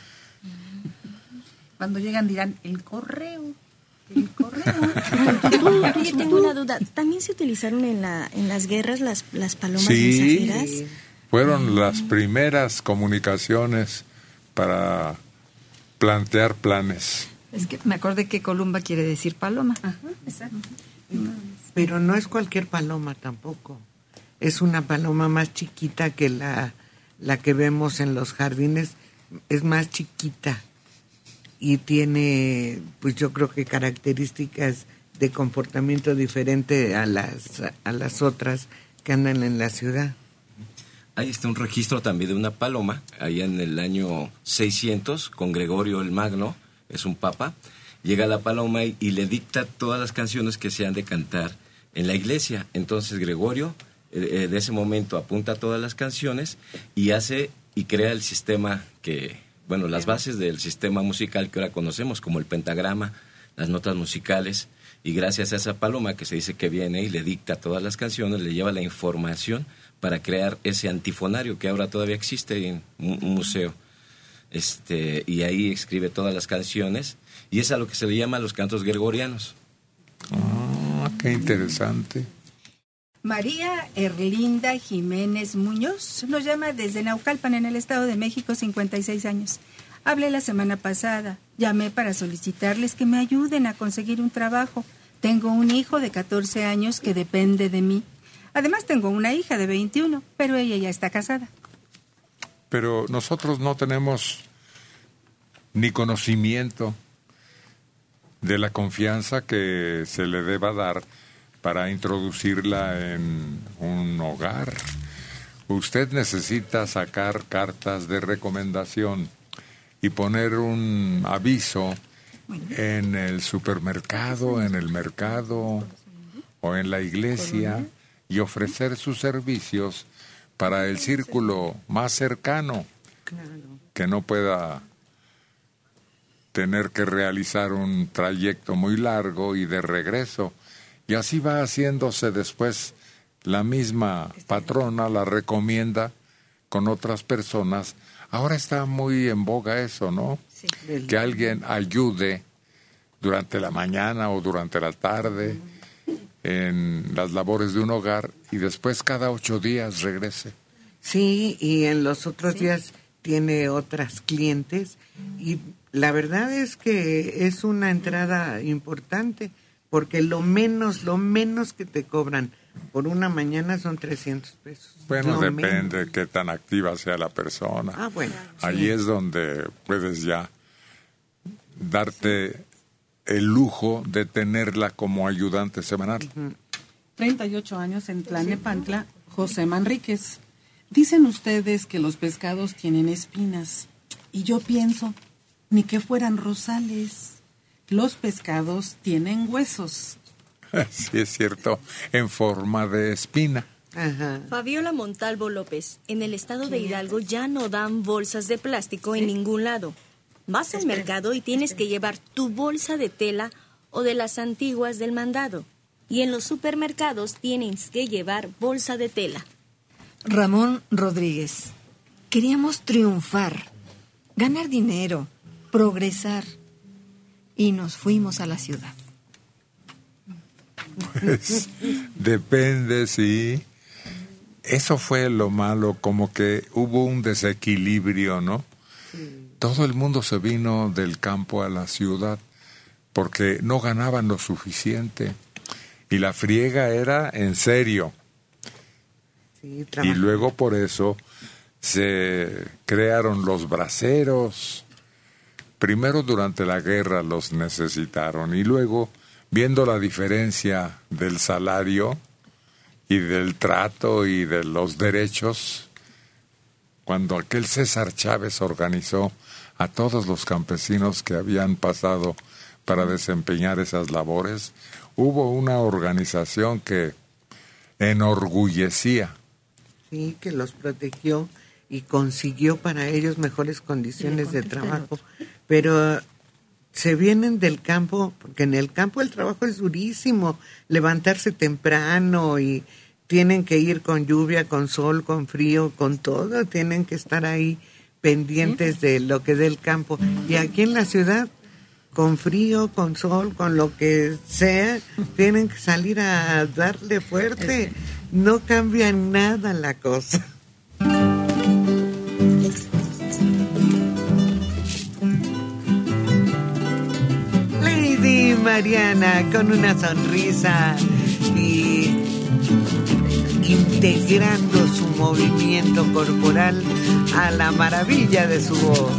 Cuando llegan dirán, el correo. Oye, tengo una duda. ¿También se utilizaron en las guerras las palomas mensajeras? Sí, fueron las primeras comunicaciones para plantear planes. Es que me acordé que columba quiere decir paloma. Ajá, exacto. Pero no es cualquier paloma tampoco. Es una paloma más chiquita que la que vemos en los jardines. Es más chiquita y tiene, pues yo creo que características de comportamiento diferente a las otras que andan en la ciudad. Ahí está un registro también de una paloma, allá en el año 600, con Gregorio el Magno, es un papa. Llega la paloma y le dicta todas las canciones que se han de cantar en la iglesia. Entonces Gregorio, de ese momento, apunta todas las canciones y crea el sistema las bases del sistema musical que ahora conocemos, como el pentagrama, las notas musicales, y gracias a esa paloma que se dice que viene y le dicta todas las canciones, le lleva la información para crear ese antifonario que ahora todavía existe en un museo. Y ahí escribe todas las canciones, y es a lo que se le llama los cantos gregorianos. Ah, qué interesante. María Erlinda Jiménez Muñoz nos llama desde Naucalpan, en el Estado de México, 56 años. Hablé la semana pasada, llamé para solicitarles que me ayuden a conseguir un trabajo. Tengo un hijo de 14 años que depende de mí. Además tengo una hija de 21, pero ella ya está casada. Pero nosotros no tenemos ni conocimiento de la confianza que se le deba dar para introducirla en un hogar. Usted necesita sacar cartas de recomendación y poner un aviso en el supermercado, en el mercado o en la iglesia y ofrecer sus servicios para el círculo más cercano, que no pueda tener que realizar un trayecto muy largo y de regreso. Y así va haciéndose después. La misma patrona la recomienda con otras personas. Ahora está muy en boga eso, ¿no? Sí. Que alguien ayude durante la mañana o durante la tarde en las labores de un hogar y después cada 8 días regrese. Sí, y en los otros días tiene otras clientes y la verdad es que es una entrada importante. Porque lo menos que te cobran por una mañana son 300 pesos. Bueno, depende de qué tan activa sea la persona. Ah, bueno. Allí es donde puedes ya darte el lujo de tenerla como ayudante semanal. 38 años en Tlalnepantla, José Manríquez. Dicen ustedes que los pescados tienen espinas. Y yo pienso, ni que fueran rosales. Los pescados tienen huesos. Sí, es cierto, en forma de espina. Ajá. Fabiola Montalvo López, en el estado de Hidalgo ya no dan bolsas de plástico en ningún lado. Vas al mercado y tienes que llevar tu bolsa de tela o de las antiguas del mandado. y en los supermercados tienes que llevar bolsa de tela. Ramón Rodríguez, queríamos triunfar, ganar dinero, progresar, y nos fuimos a la ciudad. Pues depende, sí. Eso fue lo malo, como que hubo un desequilibrio, ¿no? Todo el mundo se vino del campo a la ciudad porque no ganaban lo suficiente. Y la friega era en serio. Sí, y luego por eso se crearon los braceros. Primero durante la guerra los necesitaron y luego, viendo la diferencia del salario y del trato y de los derechos, cuando aquel César Chávez organizó a todos los campesinos que habían pasado para desempeñar esas labores, hubo una organización que enorgullecía. Sí, que los protegió y consiguió para ellos mejores condiciones de trabajo. Pero se vienen del campo, porque en el campo el trabajo es durísimo, levantarse temprano y tienen que ir con lluvia, con sol, con frío, con todo, tienen que estar ahí pendientes de lo que dé el campo. Y aquí en la ciudad, con frío, con sol, con lo que sea, tienen que salir a darle fuerte. No cambia nada la cosa. Lady Mariana, con una sonrisa y integrando su movimiento corporal a la maravilla de su voz.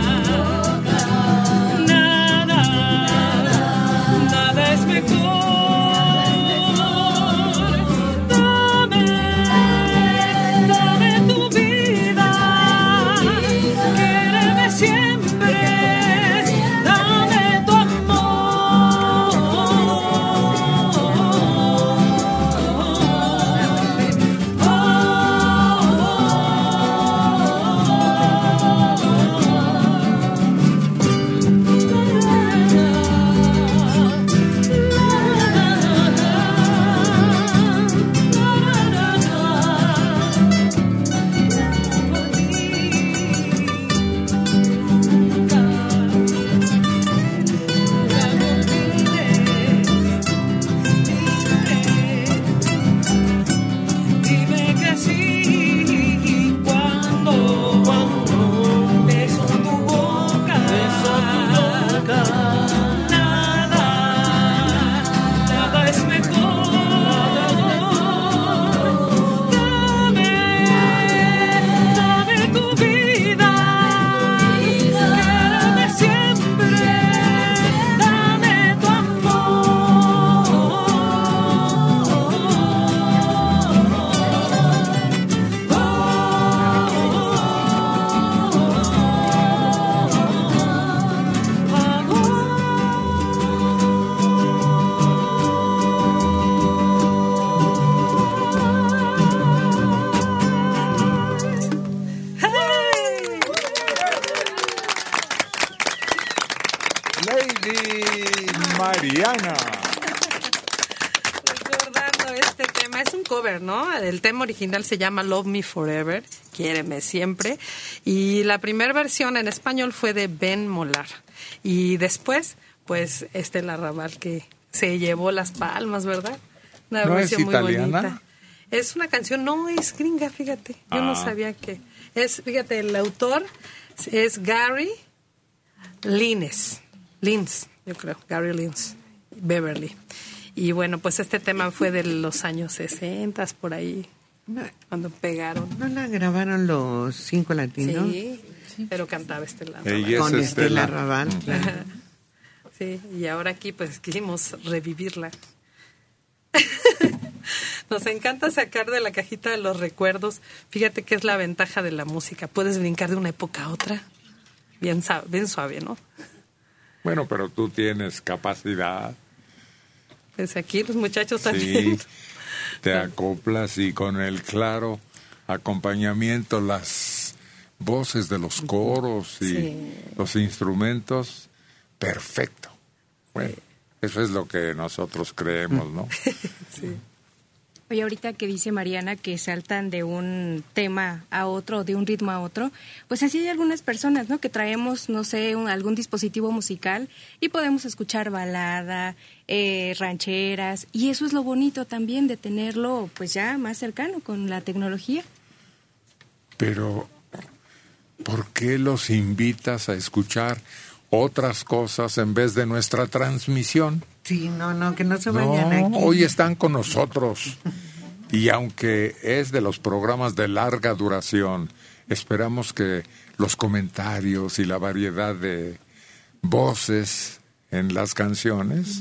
Nada es mejor. Mariana. Recordando este tema, es un cover, ¿no? El tema original se llama Love Me Forever, Quiéreme Siempre, y la primera versión en español fue de Ben Molar. Y después, pues, Larrabal, que se llevó las palmas, ¿verdad? Una ¿No versión es muy italiana? bonita. Es una canción, no es gringa, fíjate. Yo no sabía que fíjate, el autor es Gary Lins, yo creo, Gary Lins, Beverly. Y bueno, pues este tema fue de los años 60, por ahí, cuando pegaron. ¿No la grabaron los 5 latinos? Sí, pero cantaba Estela Con Estela Raval, claro. Sí, y ahora aquí pues quisimos revivirla. Nos encanta sacar de la cajita de los recuerdos. Fíjate que es la ventaja de la música. Puedes brincar de una época a otra. Bien suave, ¿no? Bueno, pero tú tienes capacidad. Pues aquí los muchachos también. Sí, te acoplas y con el claro acompañamiento, las voces de los coros y los instrumentos, perfecto. Bueno, eso es lo que nosotros creemos, ¿no? Sí. Oye, ahorita que dice Mariana que saltan de un tema a otro, de un ritmo a otro, pues así hay algunas personas, ¿no? Que traemos, no sé, algún dispositivo musical y podemos escuchar balada, rancheras, y eso es lo bonito también de tenerlo pues ya más cercano con la tecnología. Pero, ¿por qué los invitas a escuchar otras cosas en vez de nuestra transmisión? Sí, no, que no se vayan aquí. Hoy están con nosotros. Y aunque es de los programas de larga duración, esperamos que los comentarios y la variedad de voces en las canciones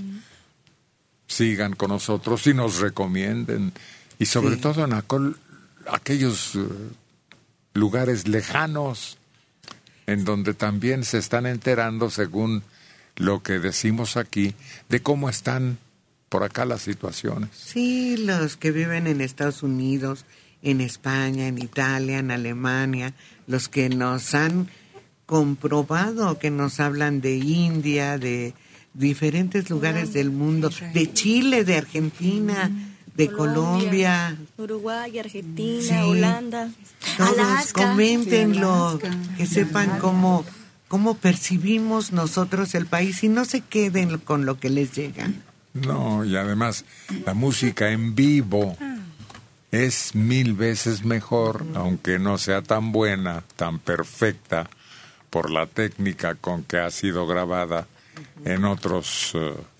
sigan con nosotros y nos recomienden. Y sobre todo en aquellos lugares lejanos en donde también se están enterando, según lo que decimos aquí, de cómo están por acá las situaciones. Sí, los que viven en Estados Unidos, en España, en Italia, en Alemania, los que nos han comprobado, que nos hablan de India, de diferentes lugares del mundo, de Chile, de Argentina, de Colombia, Uruguay, Argentina, Holanda, todos Alaska. coméntenlo, que sepan cómo percibimos nosotros el país y no se queden con lo que les llega. No, y además la música en vivo es 1000 veces mejor, aunque no sea tan buena, tan perfecta, por la técnica con que ha sido grabada en otros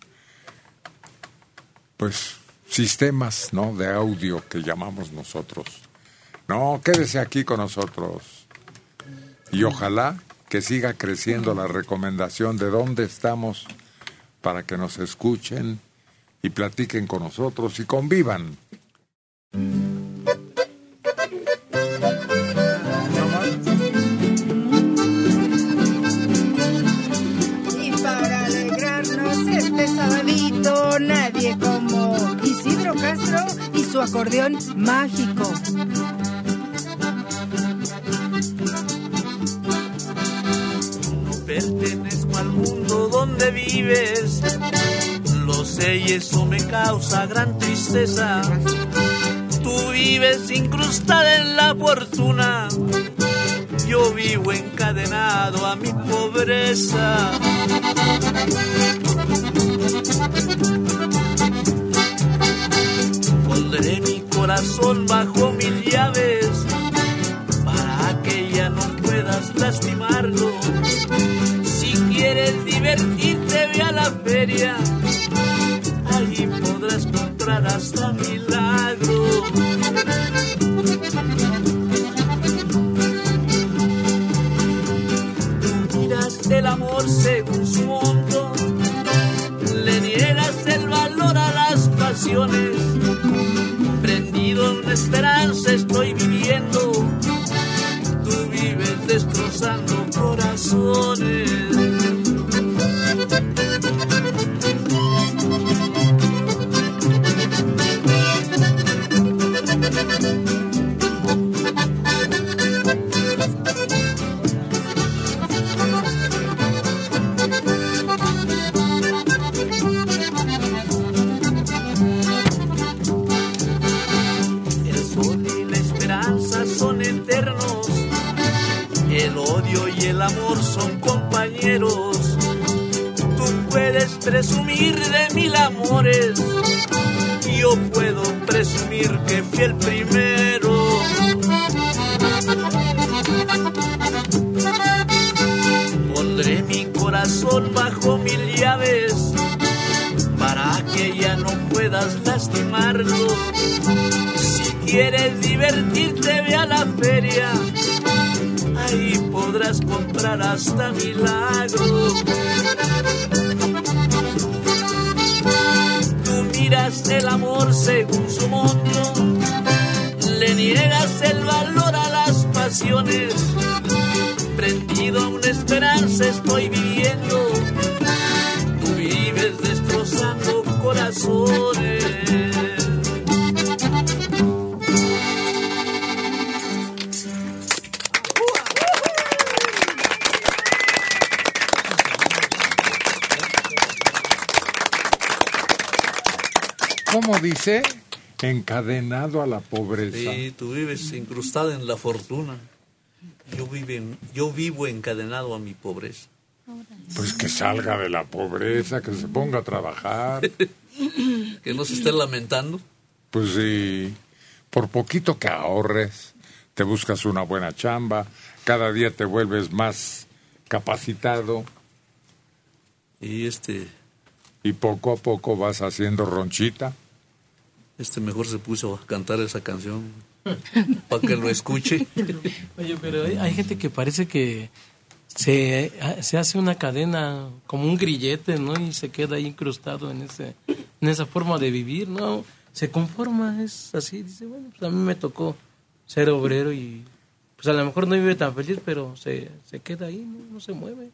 sistemas, ¿no?, de audio que llamamos nosotros. No, quédese aquí con nosotros. Y ojalá que siga creciendo la recomendación de dónde estamos para que nos escuchen y platiquen con nosotros y convivan. Y para alegrarnos este sabadito, nadie como Isidro Castro y su acordeón mágico. Pertenezco al mundo donde vives, lo sé y eso me causa gran tristeza. Tú vives incrustada en la fortuna, yo vivo encadenado a mi pobreza. Pondré mi corazón bajo 1000 llaves para que ya no puedas lastimarlo. Si quieres divertirte, ve a la feria, allí podrás comprar hasta milagro. Tú miras el amor según su monto, le niegas el valor a las pasiones. Prendido en la esperanza estoy viviendo, tú vives destrozando corazones. presumir de 1000 amores, yo puedo presumir que fui el primero. Pondré mi corazón bajo 1000 llaves para que ya no puedas lastimarlo. Si quieres divertirte, ve a la feria, ahí podrás comprar hasta milagros. Tú miras el amor según su monto, le niegas el valor a las pasiones. Prendido a una esperanza estoy viviendo, tú vives destrozando corazones. ¿Cómo dice? Encadenado a la pobreza. Sí, tú vives incrustada en la fortuna. Yo vivo encadenado a mi pobreza. Pues que salga de la pobreza, que se ponga a trabajar. Que no se esté lamentando. Pues sí, por poquito que ahorres, te buscas una buena chamba, cada día te vuelves más capacitado. Y poco a poco vas haciendo ronchita. Mejor se puso a cantar esa canción para que lo escuche. Oye, pero hay gente que parece que se hace una cadena como un grillete, ¿no? Y se queda ahí incrustado en esa forma de vivir, ¿no? Se conforma, es así, dice, bueno, pues a mí me tocó ser obrero y pues a lo mejor no vive tan feliz, pero se queda ahí, no se mueve.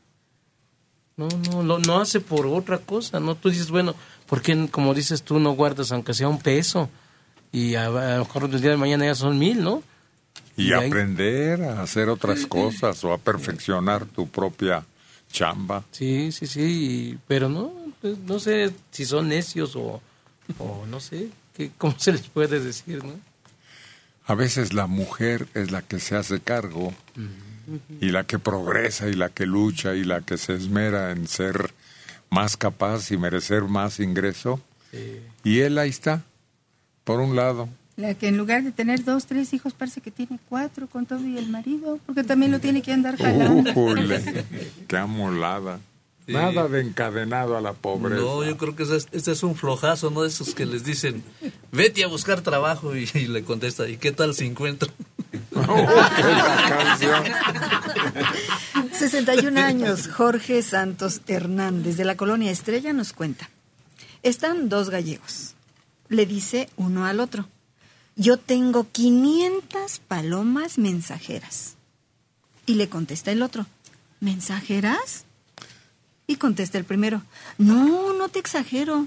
No hace por otra cosa, ¿no? Tú dices, bueno, ¿por qué, como dices tú, no guardas aunque sea un peso? Y a lo mejor el día de mañana ya son 1000, ¿no? Y aprender a hacer otras cosas o a perfeccionar tu propia chamba. Sí, pero pues, no sé si son necios o no sé, ¿cómo se les puede decir, no? A veces la mujer es la que se hace cargo y la que progresa y la que lucha y la que se esmera en ser más capaz y merecer más ingreso. Sí. Y él ahí está, por un lado. La que en lugar de tener 2, 3 hijos parece que tiene 4 con todo y el marido, porque también lo tiene que andar jalando. ¡Ujule! ¡Qué amolada! Sí. Nada de encadenado a la pobreza. No, yo creo que este es un flojazo, ¿no? De esos que les dicen, vete a buscar trabajo y le contesta, ¿y qué tal si encuentro? 61 años, Jorge Santos Hernández, de la colonia Estrella, nos cuenta. Están 2 gallegos. Le dice uno al otro, yo tengo 500 palomas mensajeras. Y le contesta el otro, ¿mensajeras? Y contesta el primero, no te exagero.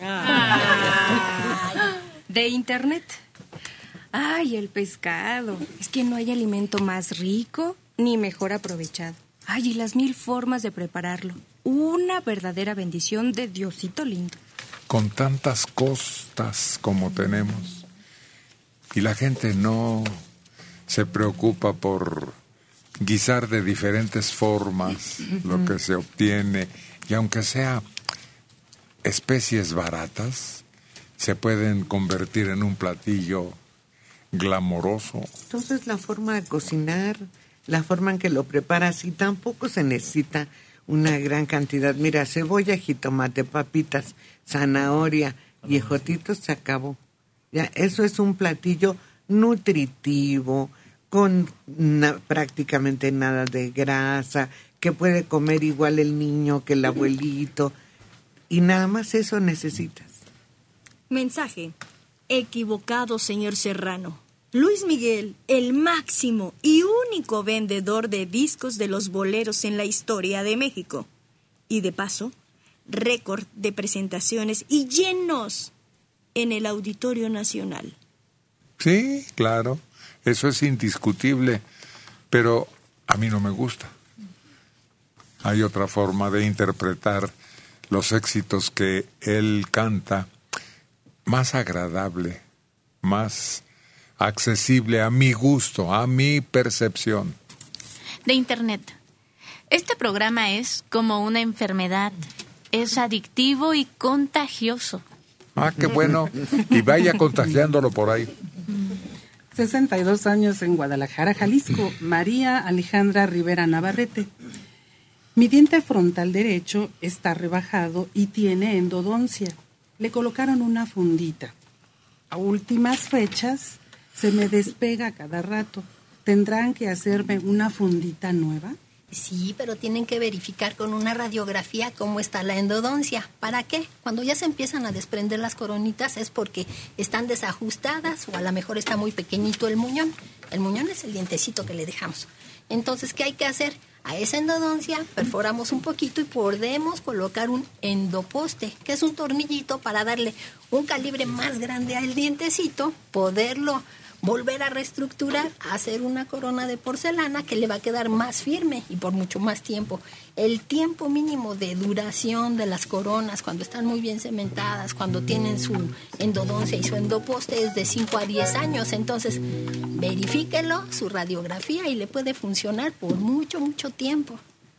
De internet. Ay, el pescado. Es que no hay alimento más rico ni mejor aprovechado. Ay, y las 1000 formas de prepararlo. Una verdadera bendición de Diosito lindo. Con tantas costas como tenemos. Y la gente no se preocupa por guisar de diferentes formas lo que se obtiene. Y aunque sea especies baratas, se pueden convertir en un platillo glamoroso. Entonces la forma de cocinar, la forma en que lo preparas, y tampoco se necesita una gran cantidad. Mira, cebolla, jitomate, papitas, zanahoria y ejotitos, se acabó. Ya, eso es un platillo nutritivo, con prácticamente nada de grasa, que puede comer igual el niño que el abuelito, y nada más eso necesitas. Mensaje. Equivocado, señor Serrano. Luis Miguel, el máximo y único vendedor de discos de los boleros en la historia de México. Y de paso, récord de presentaciones y llenos en el Auditorio Nacional. Sí, claro, eso es indiscutible, pero a mí no me gusta. Hay otra forma de interpretar los éxitos que él canta, más agradable, más accesible a mi gusto, a mi percepción. De internet. Este programa es como una enfermedad. es adictivo y contagioso. Ah, qué bueno. Y vaya contagiándolo por ahí. 62 años en Guadalajara, Jalisco. María Alejandra Rivera Navarrete. Mi diente frontal derecho está rebajado y tiene endodoncia. Le colocaron una fundita. A últimas fechas se me despega cada rato. ¿Tendrán que hacerme una fundita nueva? Sí, pero tienen que verificar con una radiografía cómo está la endodoncia. ¿Para qué? Cuando ya se empiezan a desprender las coronitas es porque están desajustadas o a lo mejor está muy pequeñito el muñón. El muñón es el dientecito que le dejamos. Entonces, ¿qué hay que hacer? A esa endodoncia perforamos un poquito y podemos colocar un endoposte, que es un tornillito para darle un calibre más grande al dientecito, poderlo volver a reestructurar, hacer una corona de porcelana que le va a quedar más firme y por mucho más tiempo. El tiempo mínimo de duración de las coronas cuando están muy bien cementadas, cuando tienen su endodoncia y su endoposte es de 5 a 10 años. Entonces, verifíquelo, su radiografía, y le puede funcionar por mucho, mucho tiempo.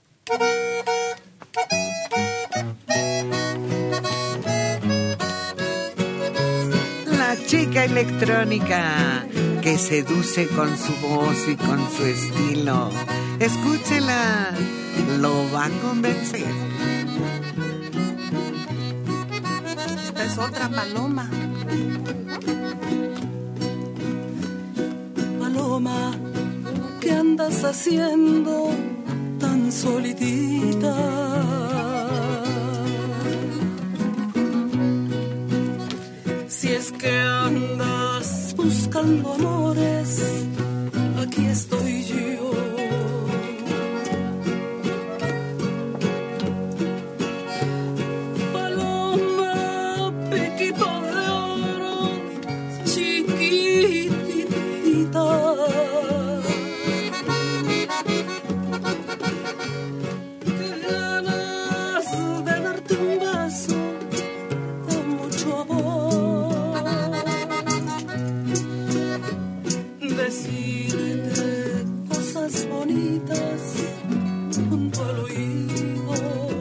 La chica electrónica que seduce con su voz y con su estilo. Escúchela, lo va a convencer. Esta es otra paloma. Paloma, ¿qué andas haciendo tan solitita? Si es que andas buscando amores, aquí estoy yo. Paloma, piquito de oro, chiquitita. Qué ganas de darte un beso de mucho amor, decirte cosas bonitas junto al oído,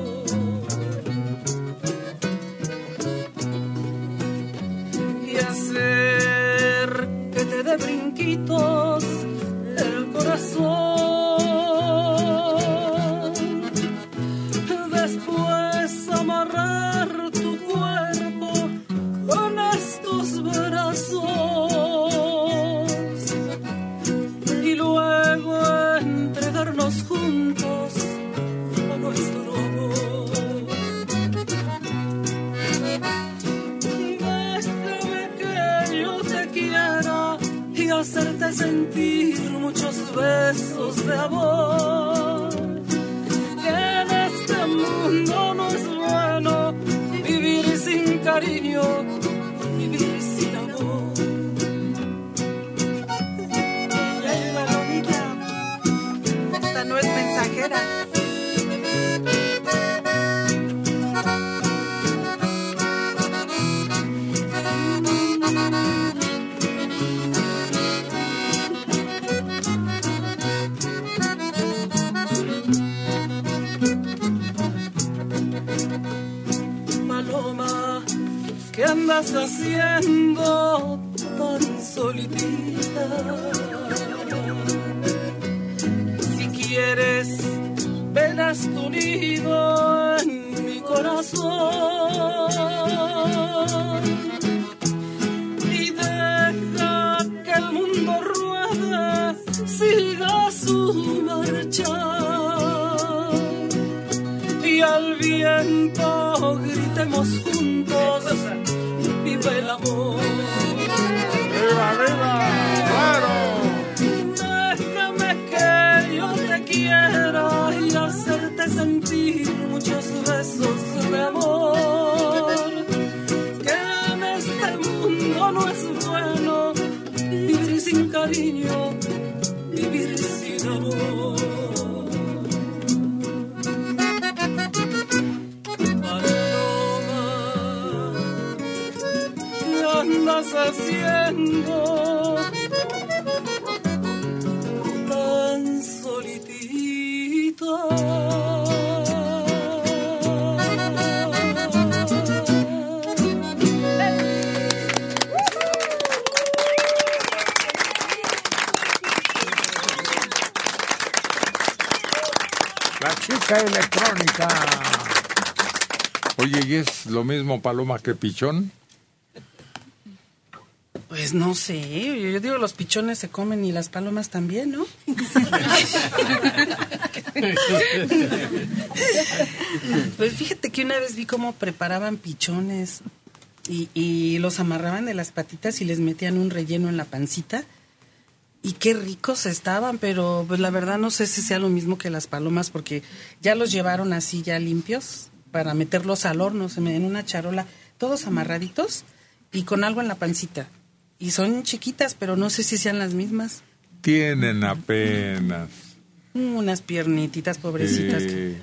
y hacer que te dé brinquitos el corazón, después amarrar tu cuerpo con estos brazos y luego entregarnos juntos a nuestro amor. Déjame que yo te quiera y hacerte sentir muchos besos de amor. En este mundo no es bueno vivir sin cariño, vivir sin amor. Ay, palomita, esta no es mensajera. Paloma, ¿qué andas haciendo tan solitita? Si quieres, ven haz tu nido en mi corazón y deja que el mundo ruede, siga su marcha, y al viento gritemos juntos, viva el amor. ¡Viva, viva! ¡Claro! Déjame que yo te quiera y hacerte sentir muchos besos de amor. Que en este mundo no es bueno vivir sin cariño, vivir sin amor. ¿Qué andas haciendo tan solitita? música electrónica. Oye, ¿y es lo mismo paloma que pichón? Pues no sé, yo digo los pichones se comen y las palomas también, ¿no? Pues fíjate que una vez vi cómo preparaban pichones y los amarraban de las patitas y les metían un relleno en la pancita. Y qué ricos estaban, pero pues la verdad no sé si sea lo mismo que las palomas, porque ya los llevaron así ya limpios para meterlos al horno, en una charola, todos amarraditos y con algo en la pancita. Y son chiquitas, pero no sé si sean las mismas. Tienen apenas unas piernititas pobrecitas. Sí.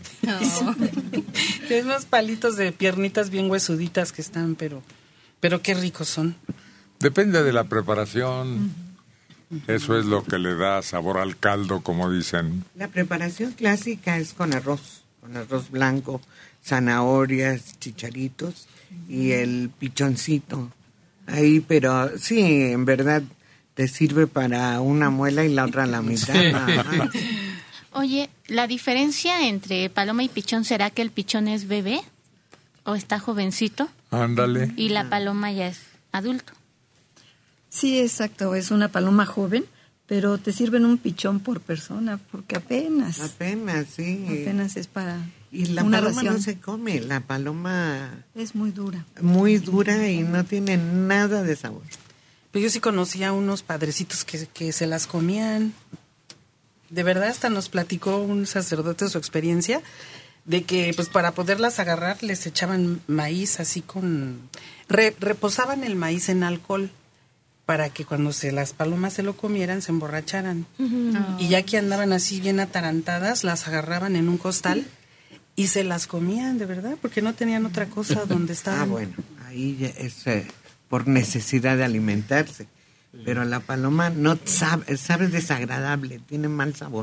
Tienen unos palitos de piernitas bien huesuditas que están, pero qué ricos son. Depende de la preparación. Eso es lo que le da sabor al caldo, como dicen. La preparación clásica es con arroz blanco, zanahorias, chicharitos y el pichoncito. Ahí, pero sí, en verdad te sirve para una muela y la otra a la mitad. Ajá. Oye, ¿la diferencia entre paloma y pichón será que el pichón es bebé o está jovencito? Ándale. Y la paloma ya es adulto. Sí, exacto, es una paloma joven, pero te sirven un pichón por persona, porque apenas sí. Apenas es para y la una paloma ración. no se come, la paloma es muy dura. Muy dura y no tiene nada de sabor. Pero yo sí conocía a unos padrecitos que se las comían. De verdad, hasta nos platicó un sacerdote su experiencia de que pues para poderlas agarrar les echaban maíz así reposaban el maíz en alcohol para que cuando las palomas se lo comieran se emborracharan. Y ya que andaban así bien atarantadas, las agarraban en un costal y se las comían, de verdad, porque no tenían otra cosa donde estaban. Bueno, ahí ya es por necesidad de alimentarse. Pero la paloma no sabe desagradable, tiene mal sabor.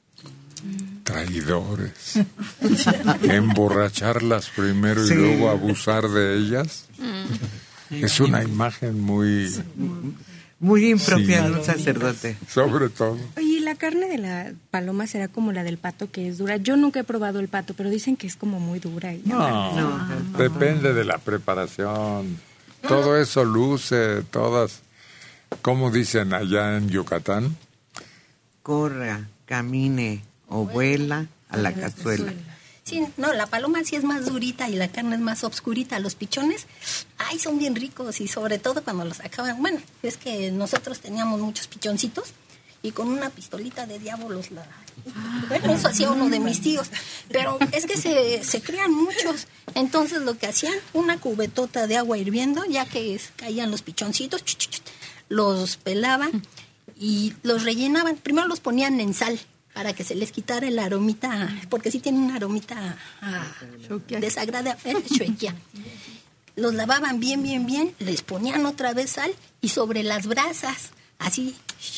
Traidores. Emborracharlas primero Sí. y luego abusar de ellas. Es una imagen muy impropia de un sacerdote. Sobre todo. Oye, ¿y la carne de la paloma será como la del pato, que es dura? Yo nunca he probado el pato, pero dicen que es como muy dura. Y No, depende de la preparación. Todo eso luce, todas, como dicen allá en Yucatán. Corra, camine o vuela a la cazuela. Sí, no, la paloma sí es más durita y la carne es más obscurita. Los pichones, ay, son bien ricos y sobre todo cuando los acaban. Bueno, es que nosotros teníamos muchos pichoncitos y con una pistolita de diablo bueno, eso hacía uno de mis tíos. Pero es que se crían muchos. Entonces lo que hacían, una cubetota de agua hirviendo, ya que caían los pichoncitos, los pelaban y los rellenaban. Primero los ponían en sal para que se les quitara el aromita, porque sí tiene un aromita desagradable, chuequia. Los lavaban bien, les ponían otra vez sal y sobre las brasas, así,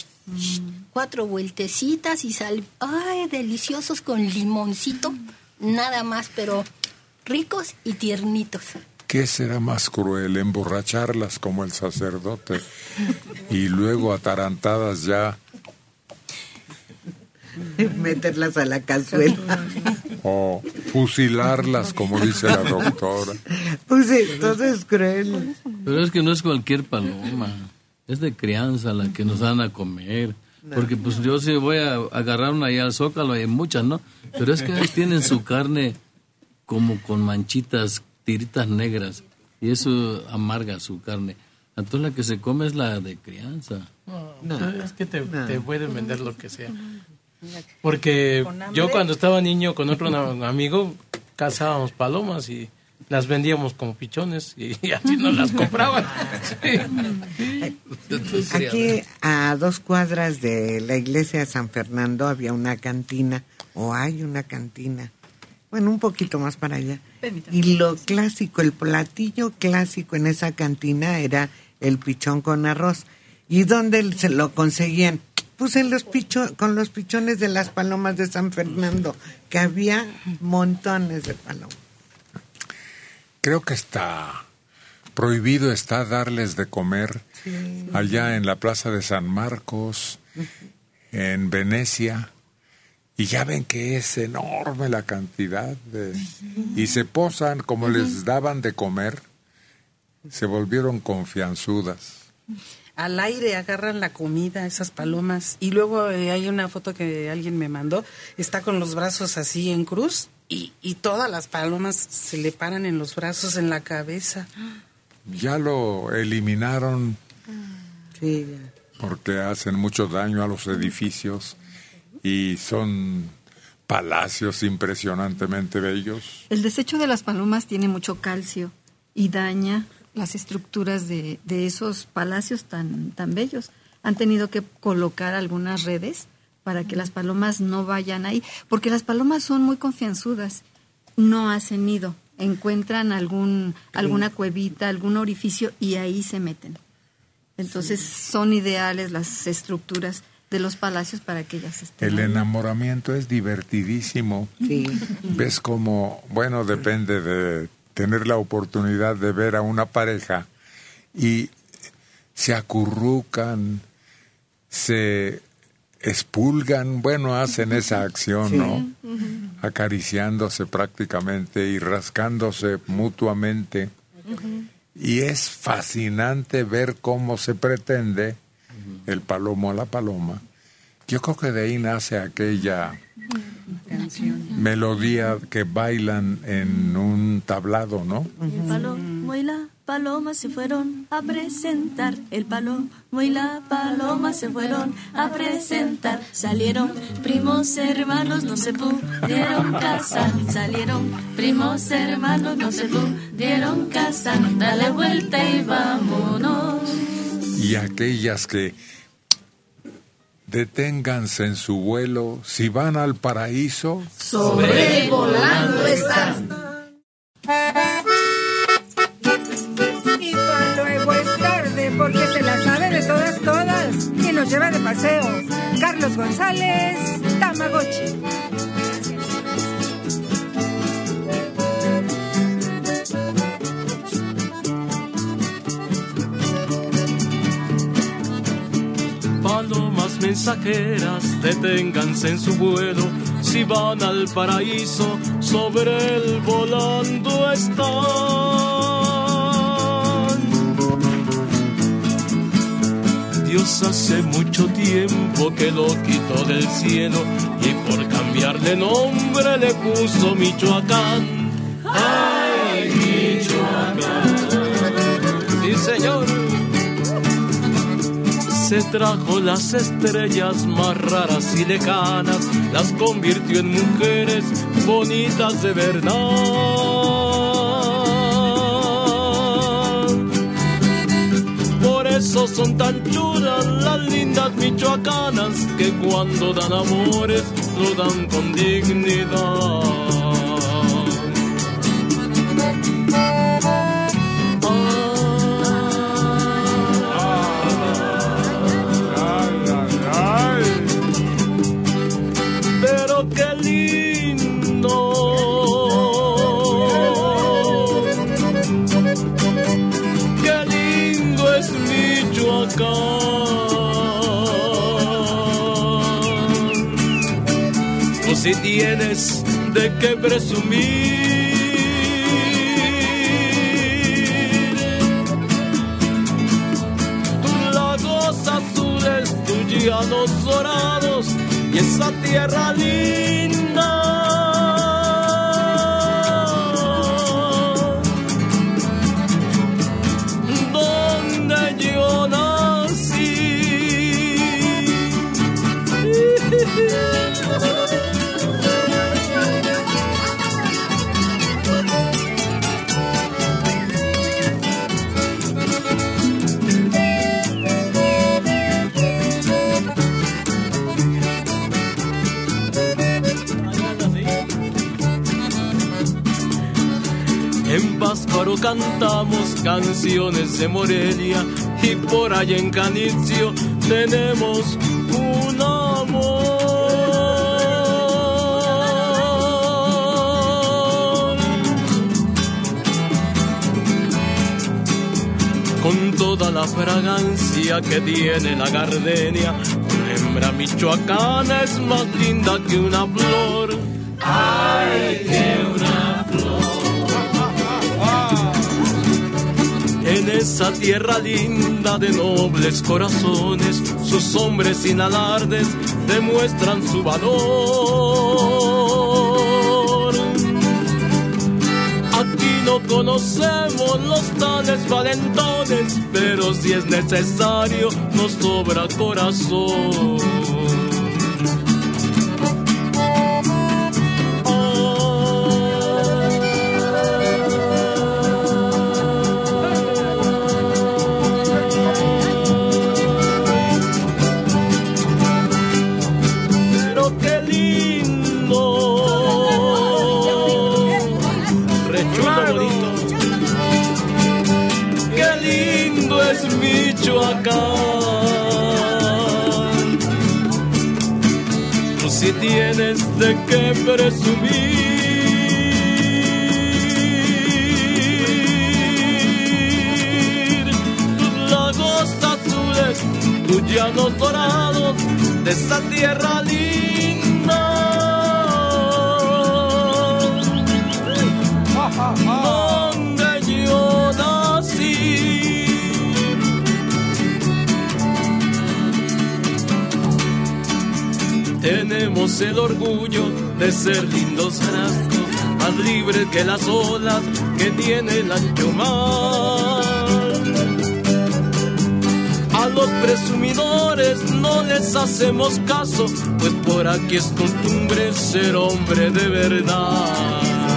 4 vueltecitas y sal. Ay, deliciosos con limoncito, nada más, pero ricos y tiernitos. ¿Qué será más cruel, emborracharlas como el sacerdote y luego atarantadas ya? Meterlas a la cazuela. O fusilarlas, como dice la doctora. Pues sí, todo es cruel. Pero es que no es cualquier paloma, es de crianza la que nos dan a comer. Porque pues yo sí voy a agarrar una allá al Zócalo, hay muchas, ¿no? Pero es que ellos tienen su carne como con manchitas, tiritas negras, y eso amarga su carne. Entonces la que se come es la de crianza. No, es que te pueden vender lo que sea. Porque yo cuando estaba niño con otro amigo cazábamos palomas y las vendíamos como pichones y así nos las compraban. Aquí a 2 cuadras de la iglesia de San Fernando había una cantina, o hay una cantina, bueno, un poquito más para allá. Y lo clásico, el platillo clásico en esa cantina era el pichón con arroz. ¿Y dónde se lo conseguían? Pues con los pichones de las palomas de San Fernando, que había montones de palomas. Creo que prohibido está darles de comer allá en la Plaza de San Marcos, en Venecia. Y ya ven que es enorme la cantidad y se posan, como les daban de comer, se volvieron confianzudas. Al aire agarran la comida, esas palomas. Y luego hay una foto que alguien me mandó, está con los brazos así en cruz y todas las palomas se le paran en los brazos, en la cabeza. Ya lo eliminaron Sí, porque hacen mucho daño a los edificios y son palacios impresionantemente bellos. El desecho de las palomas tiene mucho calcio y daña las estructuras de esos palacios tan bellos. Han tenido que colocar algunas redes para que las palomas no vayan ahí, porque las palomas son muy confianzudas, no hacen nido, encuentran alguna cuevita, algún orificio y ahí se meten. Entonces son ideales las estructuras de los palacios para que ellas estén. El enamoramiento es divertidísimo. Sí. Ves como, bueno, depende de tener la oportunidad de ver a una pareja y se acurrucan, se expulgan, bueno, hacen esa acción, Sí. ¿no? Acariciándose prácticamente y rascándose mutuamente. Y es fascinante ver cómo se pretende el palomo a la paloma. Yo creo que de ahí nace aquella melodía que bailan en un tablado, ¿no? El palomo y la paloma se fueron a presentar. El palomo y la paloma se fueron a presentar. Salieron primos hermanos, no se pudieron casar. Salieron primos hermanos, no se pudieron casar. Dale vuelta y vámonos. Y aquellas que deténganse en su vuelo, si van al paraíso, sobrevolando están. Y luego es tarde porque se la sabe de todas y nos lleva de paseo. Carlos González, Tamagotchi. Palomas mensajeras, deténganse en su vuelo, si van al paraíso, sobre él volando están. Dios hace mucho tiempo que lo quitó del cielo y por cambiarle nombre le puso Michoacán. ¡Ay, Michoacán! Sí, señor. Se trajo las estrellas más raras y lejanas, las convirtió en mujeres bonitas de verdad. Por eso son tan chulas las lindas michoacanas, que cuando dan amores lo dan con dignidad. Tú sí tienes de qué presumir, tus lagos azules, tus llanos dorados y esa tierra linda donde yo nací. En Pátzcuaro cantamos canciones de Morelia y por allá en Canitzio tenemos un amor. Con toda la fragancia que tiene la gardenia, un hembra michoacana es más linda que una flor. Ay, que una flor. En esa tierra linda de nobles corazones, sus hombres sin alardes demuestran su valor. Aquí no conocemos los tales valentones, pero si es necesario nos sobra corazón. Tú sí tienes de qué presumir. Tus lagos azules, tus llanos dorados, de esa tierra linda. Donde yo nací. Tenemos el orgullo de ser lindos rasgos, más libres que las olas que tiene el ancho mar. A los presumidores no les hacemos caso, pues por aquí es costumbre ser hombre de verdad.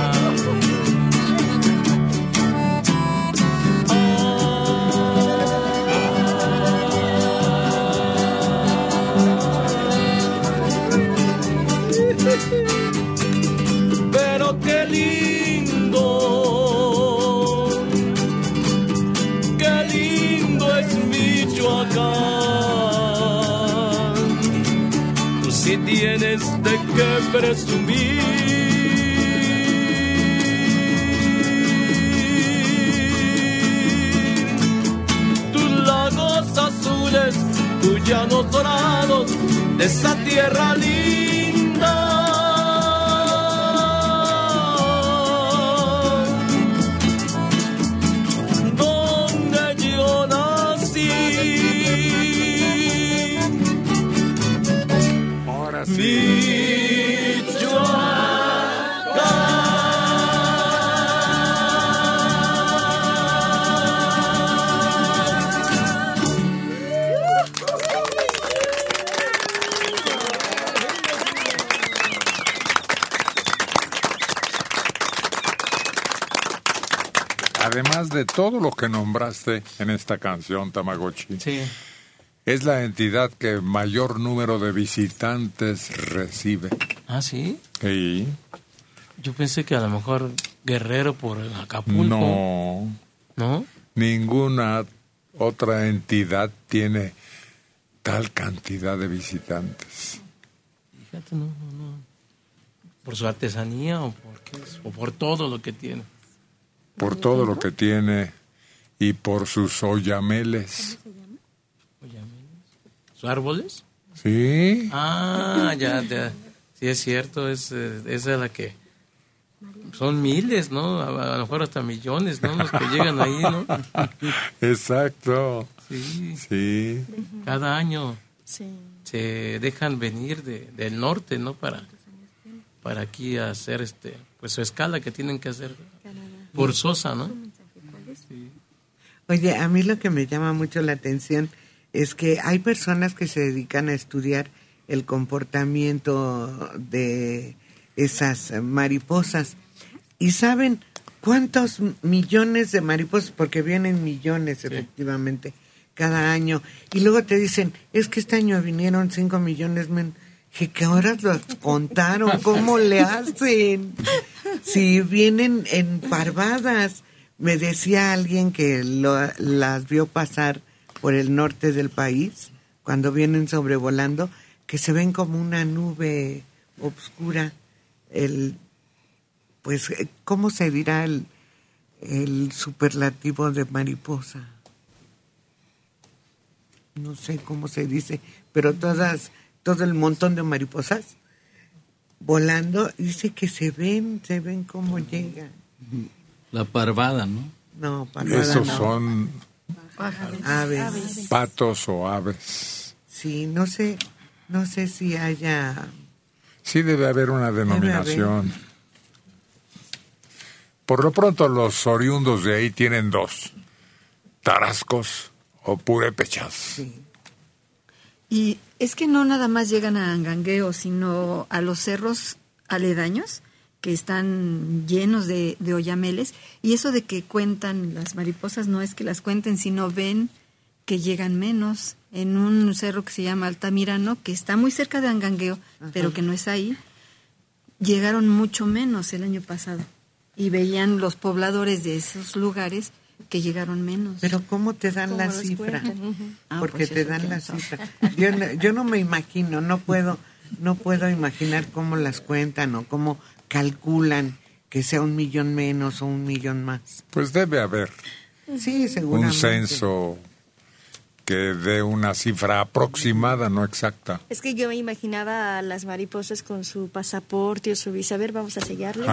Pero qué lindo es Michoacán. Tú sí tienes de qué presumir. Tus lagos azules, tus llanos dorados, de esa tierra linda. Además de todo lo que nombraste en esta canción, Tamagotchi, sí, es la entidad que mayor número de visitantes recibe. ¿Ah, sí? Sí. Yo pensé que a lo mejor Guerrero por Acapulco. No. ¿No? Ninguna otra entidad tiene tal cantidad de visitantes. Fíjate, no. ¿Por su artesanía o por todo lo que tiene? Por todo lo que tiene y por sus oyameles. ¿Sus árboles? Sí. Ah, ya. Sí, es cierto, esa es la que... Son miles, ¿no? A lo mejor hasta millones, ¿no? Los que llegan ahí, ¿no? Exacto. Sí. Cada año se dejan venir del norte, ¿no? Para aquí hacer pues su escala que tienen que hacer forzosa, ¿no? Sí. Oye, a mí lo que me llama mucho la atención es que hay personas que se dedican a estudiar el comportamiento de esas mariposas y saben cuántos millones de mariposas, porque vienen millones efectivamente cada año, y luego te dicen, es que este año vinieron 5 millones menos. ¿Qué horas los contaron? ¿Cómo le hacen? Si vienen en parvadas. Me decía alguien que las vio pasar por el norte del país, cuando vienen sobrevolando, que se ven como una nube oscura. Pues, ¿cómo se dirá el superlativo de mariposa? no sé cómo se dice, pero todo el montón de mariposas volando, dice que se ven cómo llegan. La parvada, ¿no? No, parvada Esos no. son Aves. patos o aves. Sí, no sé si haya... Sí debe haber una denominación. Por lo pronto los oriundos de ahí tienen dos, tarascos o purépechas. Sí. Y es que no nada más llegan a Angangueo, sino a los cerros aledaños, que están llenos de oyameles, y eso de que cuentan las mariposas no es que las cuenten, sino ven que llegan menos. En un cerro que se llama Altamirano, que está muy cerca de Angangueo, pero que no es ahí, llegaron mucho menos el año pasado, y veían los pobladores de esos lugares que llegaron menos. Pero ¿cómo te dan la cifra? Porque pues te dan la cifra. Yo no me imagino, no puedo imaginar cómo las cuentan o cómo calculan que sea 1 millón menos o 1 millón más. Pues debe haber Sí, seguramente. un censo que dé una cifra aproximada, no exacta. Es que yo me imaginaba a las mariposas con su pasaporte o su visa. A ver, vamos a sellarle.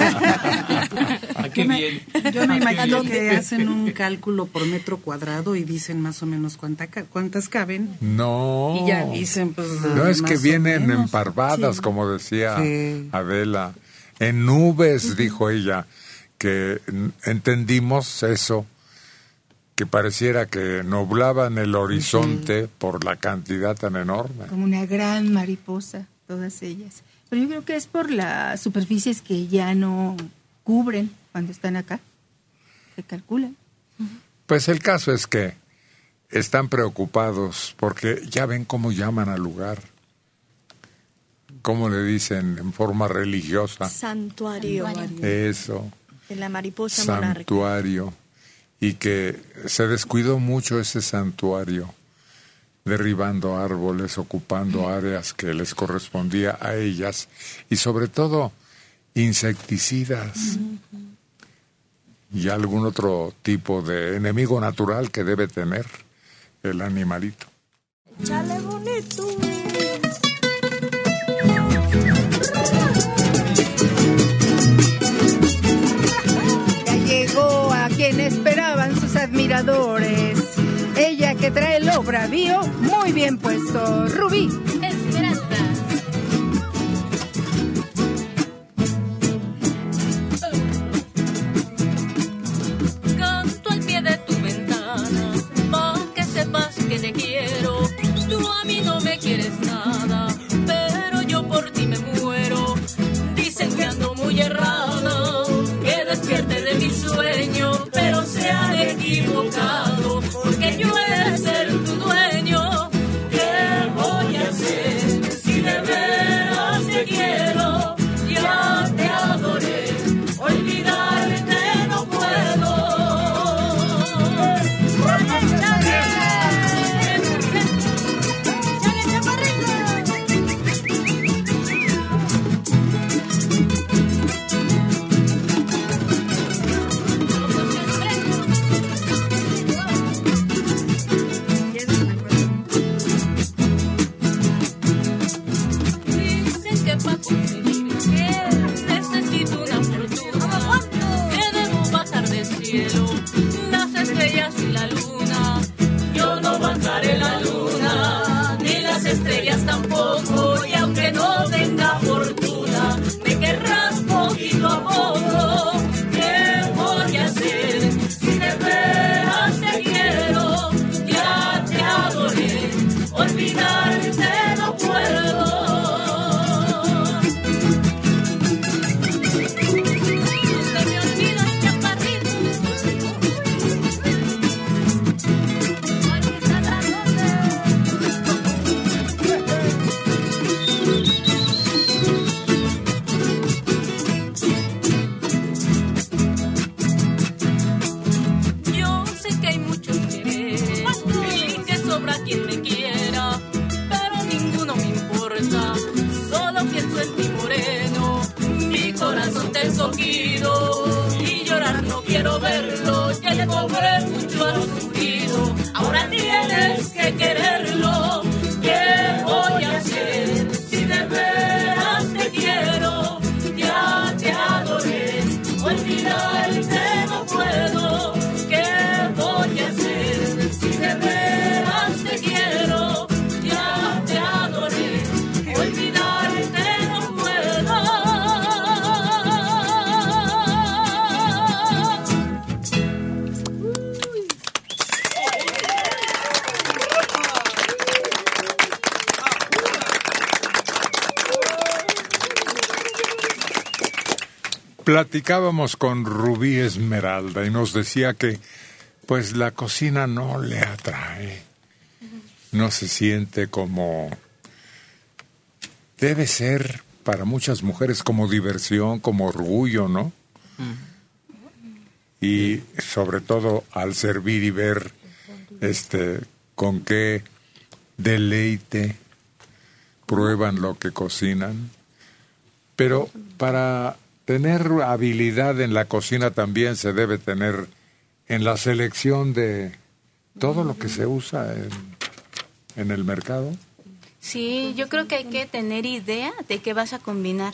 Yo me imagino que hacen un cálculo por metro cuadrado y dicen más o menos cuántas caben. No. Y ya dicen, pues. No es que más o vienen menos. emparvadas, Sí. como decía Sí. Adela. En nubes, dijo ella, que entendimos eso, que pareciera que nublaban el horizonte por la cantidad tan enorme. Como una gran mariposa, todas ellas. Pero yo creo que es por las superficies que ya no cubren cuando están acá. Se calculan. Pues el caso es que están preocupados porque ya ven cómo llaman al lugar, cómo le dicen en forma religiosa. Santuario. Eso, De la mariposa monarca. santuario. Y que se descuidó mucho ese santuario, derribando árboles, ocupando áreas que les correspondía a ellas, y sobre todo insecticidas y algún otro tipo de enemigo natural que debe tener el animalito. Chale bonito. Ya llegó a quien esperaban sus admiradores. Ella que trae lo bravío muy bien puesto. Rubí Esmeralda. Canto al pie de tu ventana, pa' que sepas que te quiero. Tú a mí no me quieres nada, pero yo por ti me muero. Dicen que ando muy errada, que despierte de mi sueño, pero se han equivocado, porque yo he de ser tu dueño. ¿Qué voy a hacer si de veras te quiero? Ya te adoré, olvidarte no puedo. que mucho has sufrido, ahora tienes que quererlo. ¿Qué voy a hacer si de veras te quiero? Ya te adoré, olvidarte no puedo. ¿Qué voy a hacer si de veras te quiero? Ya te adoré, olvidarte no puedo. Platicábamos con Rubí Esmeralda y nos decía que pues la cocina no le atrae, no se siente como debe ser para muchas mujeres, como diversión, como orgullo, ¿no? Y sobre todo al servir y ver con qué deleite prueban lo que cocinan. Pero para tener habilidad en la cocina también se debe tener en la selección de todo lo que se usa en el mercado. Sí, yo creo que hay que tener idea de qué vas a combinar.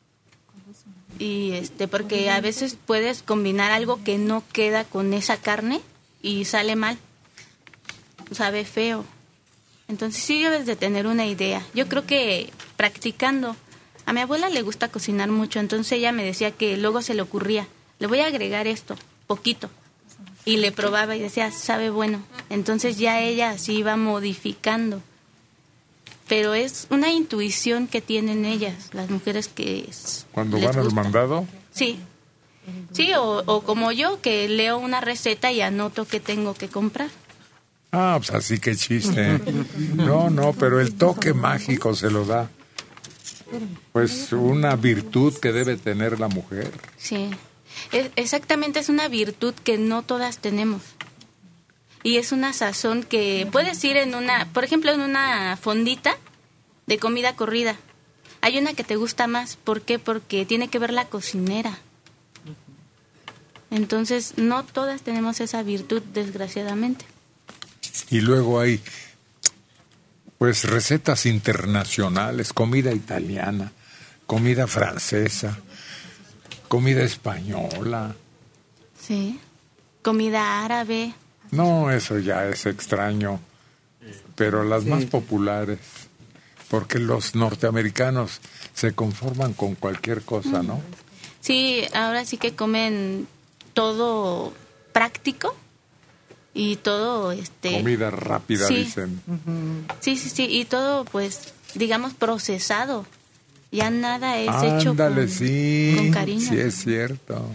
Y porque a veces puedes combinar algo que no queda con esa carne y sale mal. Sabe feo. Entonces sí debes de tener una idea. Yo creo que practicando. A mi abuela le gusta cocinar mucho, entonces ella me decía que luego se le ocurría, le voy a agregar esto, poquito. Y le probaba y decía, sabe bueno. Entonces ya ella así iba modificando. Pero es una intuición que tienen ellas, las mujeres que... ¿Cuando van al mandado? Sí. Sí, o como yo, que leo una receta y anoto qué tengo que comprar. Ah, pues así que chiste. No, pero el toque mágico se lo da. Pues una virtud que debe tener la mujer. Sí, exactamente, es una virtud que no todas tenemos. Y es una sazón que puedes ir por ejemplo, en una fondita de comida corrida. Hay una que te gusta más, ¿por qué? Porque tiene que ver la cocinera. Entonces, no todas tenemos esa virtud, desgraciadamente. Y luego hay pues recetas internacionales, comida italiana, comida francesa, comida española. Sí, comida árabe. No, eso ya es extraño, pero las más populares, porque los norteamericanos se conforman con cualquier cosa, ¿no? Sí, ahora sí que comen todo práctico. Y todo comida rápida, sí. Dicen. Sí, y todo pues digamos procesado. Ya nada es hecho con cariño. Sí, es cierto.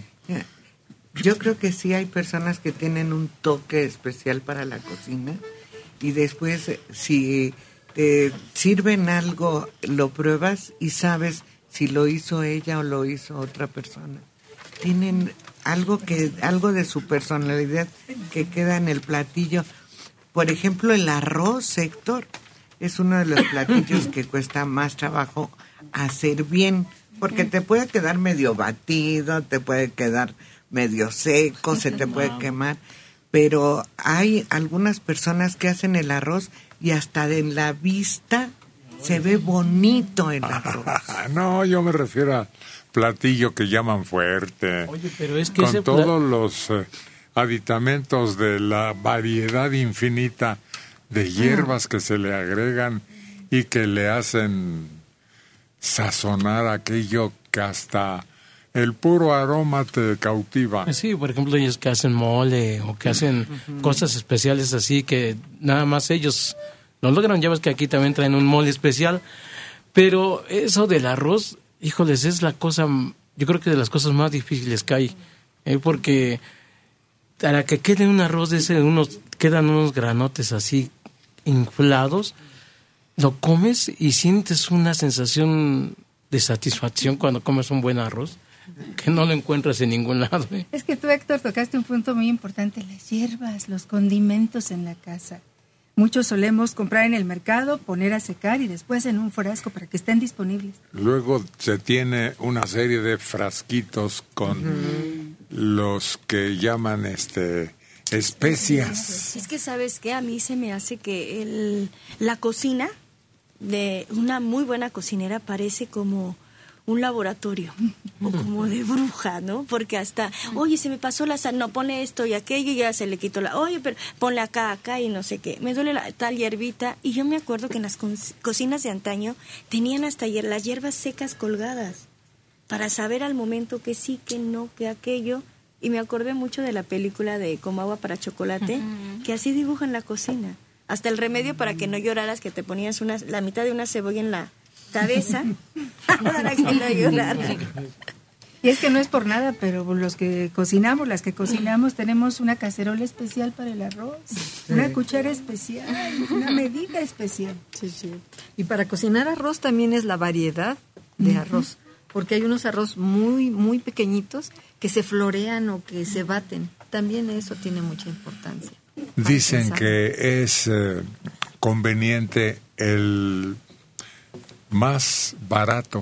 Yo creo que sí hay personas que tienen un toque especial para la cocina y después si te sirven algo lo pruebas y sabes si lo hizo ella o lo hizo otra persona. Tienen algo de su personalidad que queda en el platillo. Por ejemplo, el arroz, Héctor, es uno de los platillos que cuesta más trabajo hacer bien, porque te puede quedar medio batido, te puede quedar medio seco, se te puede quemar, pero hay algunas personas que hacen el arroz y hasta en la vista se ve bonito el arroz. No, yo me refiero a platillo que llaman fuerte. Oye, pero es que con todos los aditamentos de la variedad infinita de hierbas que se le agregan y que le hacen sazonar aquello que hasta el puro aroma te cautiva. Sí, por ejemplo, ellos que hacen mole o que hacen cosas especiales así que nada más ellos lo logran. Ya ves que aquí también traen un mole especial, pero eso del arroz, híjoles, es la cosa, yo creo que de las cosas más difíciles que hay, porque para que quede un arroz de ese, quedan unos granotes así inflados, lo comes y sientes una sensación de satisfacción cuando comes un buen arroz, que no lo encuentras en ningún lado. Es que tú, Héctor, tocaste un punto muy importante, las hierbas, los condimentos en la casa. Muchos solemos comprar en el mercado, poner a secar y después en un frasco para que estén disponibles. Luego se tiene una serie de frasquitos con los que llaman especias. Es que, ¿sabes qué? A mí se me hace que la cocina de una muy buena cocinera parece como un laboratorio o como de bruja, ¿no? Porque hasta, oye, se me pasó la sal, no, pone esto y aquello y ya se le quitó oye, pero ponle acá y no sé qué, me duele la tal hierbita. Y yo me acuerdo que en las cocinas de antaño tenían hasta las hierbas secas colgadas para saber al momento que sí, que no, que aquello. Y me acordé mucho de la película de Como agua para chocolate, que así dibujan la cocina. Hasta el remedio para que no lloraras, que te ponías la mitad de una cebolla en la cabeza para que no lloraras. Y es que no es por nada, pero los que cocinamos, las que cocinamos, tenemos una cacerola especial para el arroz, una cuchara especial, una medida especial. Sí, sí. Y para cocinar arroz también es la variedad de arroz, porque hay unos arroz muy, muy pequeñitos que se florean o que se baten. También eso tiene mucha importancia. Dicen que es conveniente el más barato.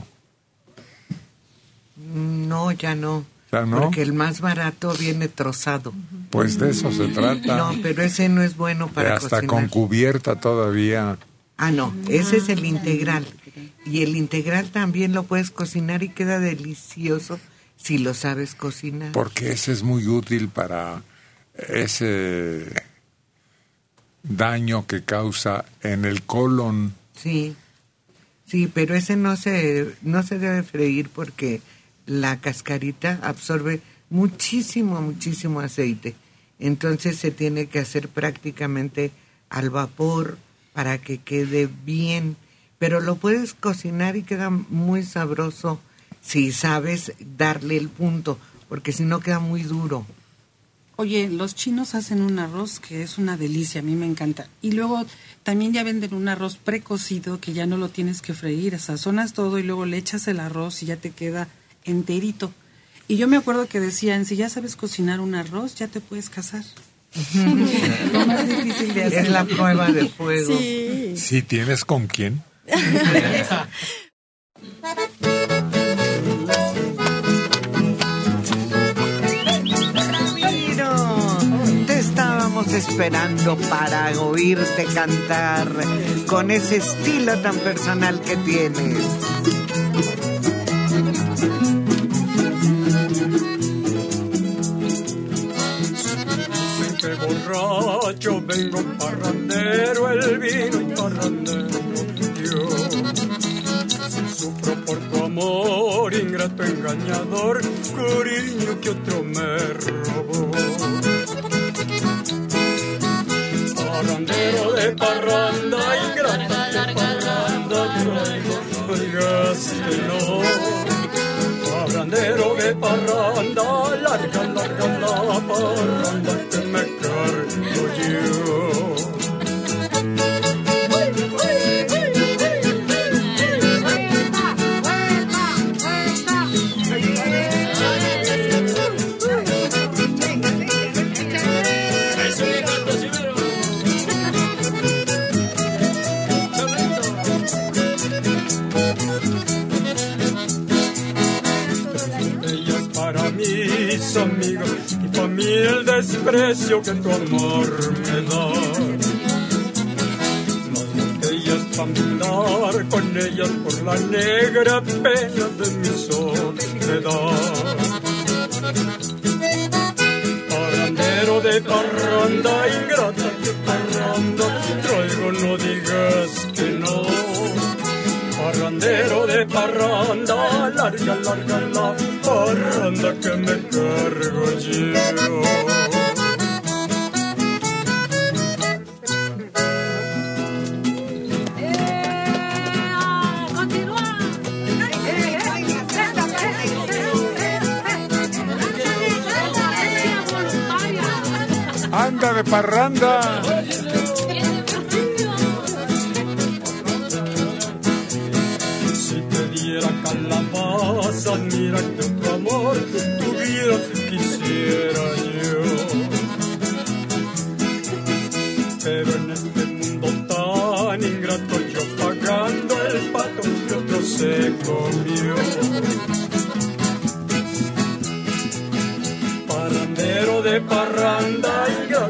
No, ya no. ¿Ya no? Porque el más barato viene trozado. Pues de eso se trata. No, pero ese no es bueno para hasta cocinar. con cubierta todavía. Ah, no, ese es el integral. Y el integral también lo puedes cocinar y queda delicioso si lo sabes cocinar. Porque ese es muy útil para ese daño que causa en el colon. Sí, sí, pero ese no se debe freír porque la cascarita absorbe muchísimo aceite. Entonces se tiene que hacer prácticamente al vapor para que quede bien. Pero lo puedes cocinar y queda muy sabroso si sabes darle el punto, porque si no queda muy duro. Oye, los chinos hacen un arroz que es una delicia, a mí me encanta. Y luego también ya venden un arroz precocido que ya no lo tienes que freír, sazonas todo y luego le echas el arroz y ya te queda enterito. Y yo me acuerdo que decían, si ya sabes cocinar un arroz, ya te puedes casar. Lo más difícil de hacer. Es la prueba de fuego. Sí. ¿Sí tienes con quién? Te estábamos esperando para oírte cantar con ese estilo tan personal que tienes. Que borracho vengo parrandero, el vino y parrandero yo. Si sufro por tu amor, ingrato engañador, cariño que otro me robó. Parrandero de parranda, ingrata de parranda traigo, no digas que no. Parrandero de parranda, larga la parranda que me cargo yo. Mis amigos y para mí el desprecio que tu amor me da. Las botellas para brindar con ellas por la negra pena de mi soledad. Parrandero de parranda, ingrata que parranda traigo, no digas que no. Parrandero de parranda, larga la parranda que me cargo yo. ¡Anda de parranda! Calabaza, mira que tu amor tuviera si quisiera yo. Pero en este mundo tan ingrato, yo pagando el pato que otro se comió. Parrandero de parranda, ingrato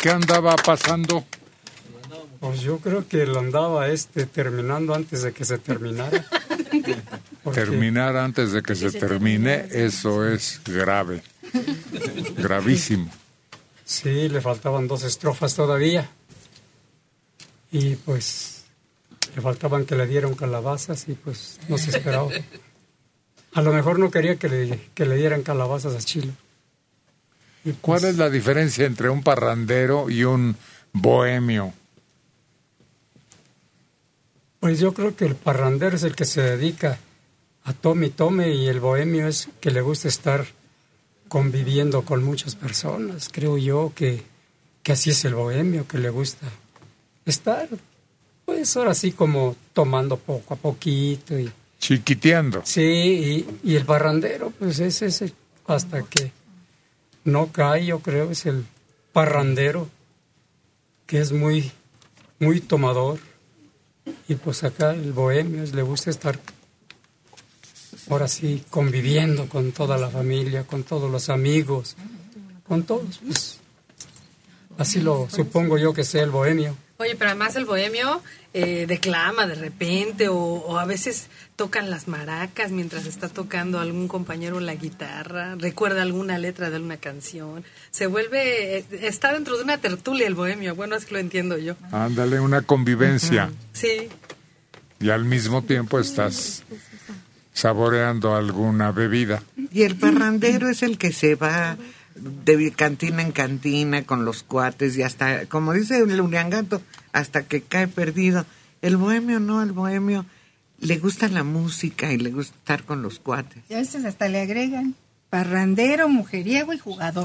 ¿Qué andaba pasando? Pues yo creo que lo andaba terminando antes de que se terminara. Terminar antes de que se termine, eso es grave. Gravísimo. Sí, le faltaban 2 estrofas todavía. Y pues le faltaban que le dieran calabazas y pues no se esperaba. A lo mejor no quería que le dieran calabazas a Chilo. Y ¿Cuál es la diferencia entre un parrandero y un bohemio? Pues yo creo que el parrandero es el que se dedica a tome y tome, y el bohemio es que le gusta estar conviviendo con muchas personas. Creo yo que así es el bohemio, que le gusta estar, pues ahora sí como tomando poco a poquito y chiquiteando. Sí, y el parrandero, pues es ese hasta que no cae, yo creo, es el parrandero, que es muy, muy tomador. Y pues acá el bohemio le gusta estar, ahora sí, conviviendo con toda la familia, con todos los amigos, con todos. Pues, así lo supongo yo que sea el bohemio. Oye, pero además el bohemio declama de repente o a veces tocan las maracas mientras está tocando algún compañero la guitarra, recuerda alguna letra de alguna canción, se vuelve, está dentro de una tertulia el bohemio, bueno, así lo entiendo yo. Ándale, una convivencia. Sí. Y al mismo tiempo estás saboreando alguna bebida. Y el parrandero es el que se va de cantina en cantina con los cuates y hasta, como dice el Uriangato, hasta que cae perdido. El bohemio no, el bohemio le gusta la música y le gusta estar con los cuates. Y a veces hasta le agregan parrandero, mujeriego y jugador.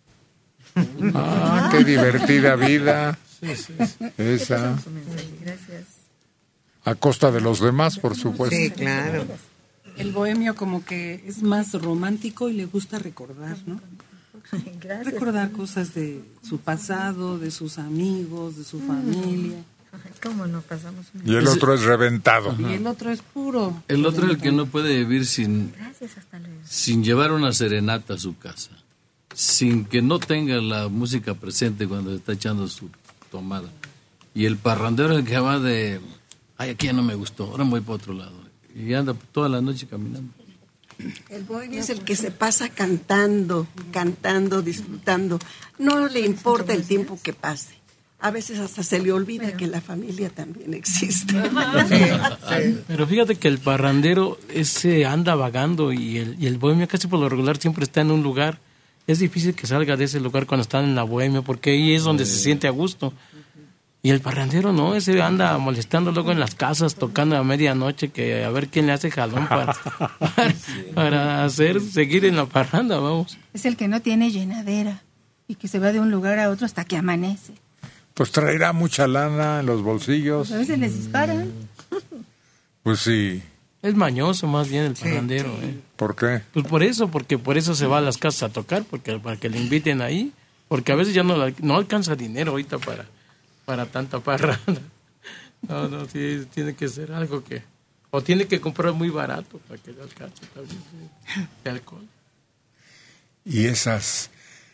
Ah, qué divertida vida. Esa. Gracias. A costa de los demás, por supuesto. Sí, claro. El bohemio como que es más romántico y le gusta recordar, ¿no? Gracias. Recordar cosas de su pasado, de sus amigos, de su familia. ¿Cómo no pasamos? Y el otro es reventado. Y el otro es puro. El otro es el que no puede vivir sin llevar una serenata a su casa, sin que no tenga la música presente cuando está echando su tomada. Y el parrandero es el que va de, ay, aquí ya no me gustó, ahora me voy para otro lado. Y anda toda la noche caminando. El bohemio es el que se pasa cantando, disfrutando. No le importa el tiempo que pase. A veces hasta se le olvida que la familia también existe. Pero fíjate que el parrandero ese anda vagando y el bohemio casi por lo regular siempre está en un lugar. Es difícil que salga de ese lugar cuando están en la bohemia porque ahí es donde se siente a gusto. Y el parrandero no, ese anda molestando luego en las casas, tocando a medianoche, que a ver quién le hace jalón para seguir en la parranda, vamos. Es el que no tiene llenadera y que se va de un lugar a otro hasta que amanece. Pues traerá mucha lana en los bolsillos. Pues a veces les disparan. Pues sí. Es mañoso más bien el parrandero. ¿Por qué? Pues porque por eso se va a las casas a tocar, para que le inviten ahí, porque a veces ya no alcanza dinero ahorita para tanta parranda. No, sí, tiene que ser algo que... O tiene que comprar muy barato para que le alcance también de alcohol. Y esas...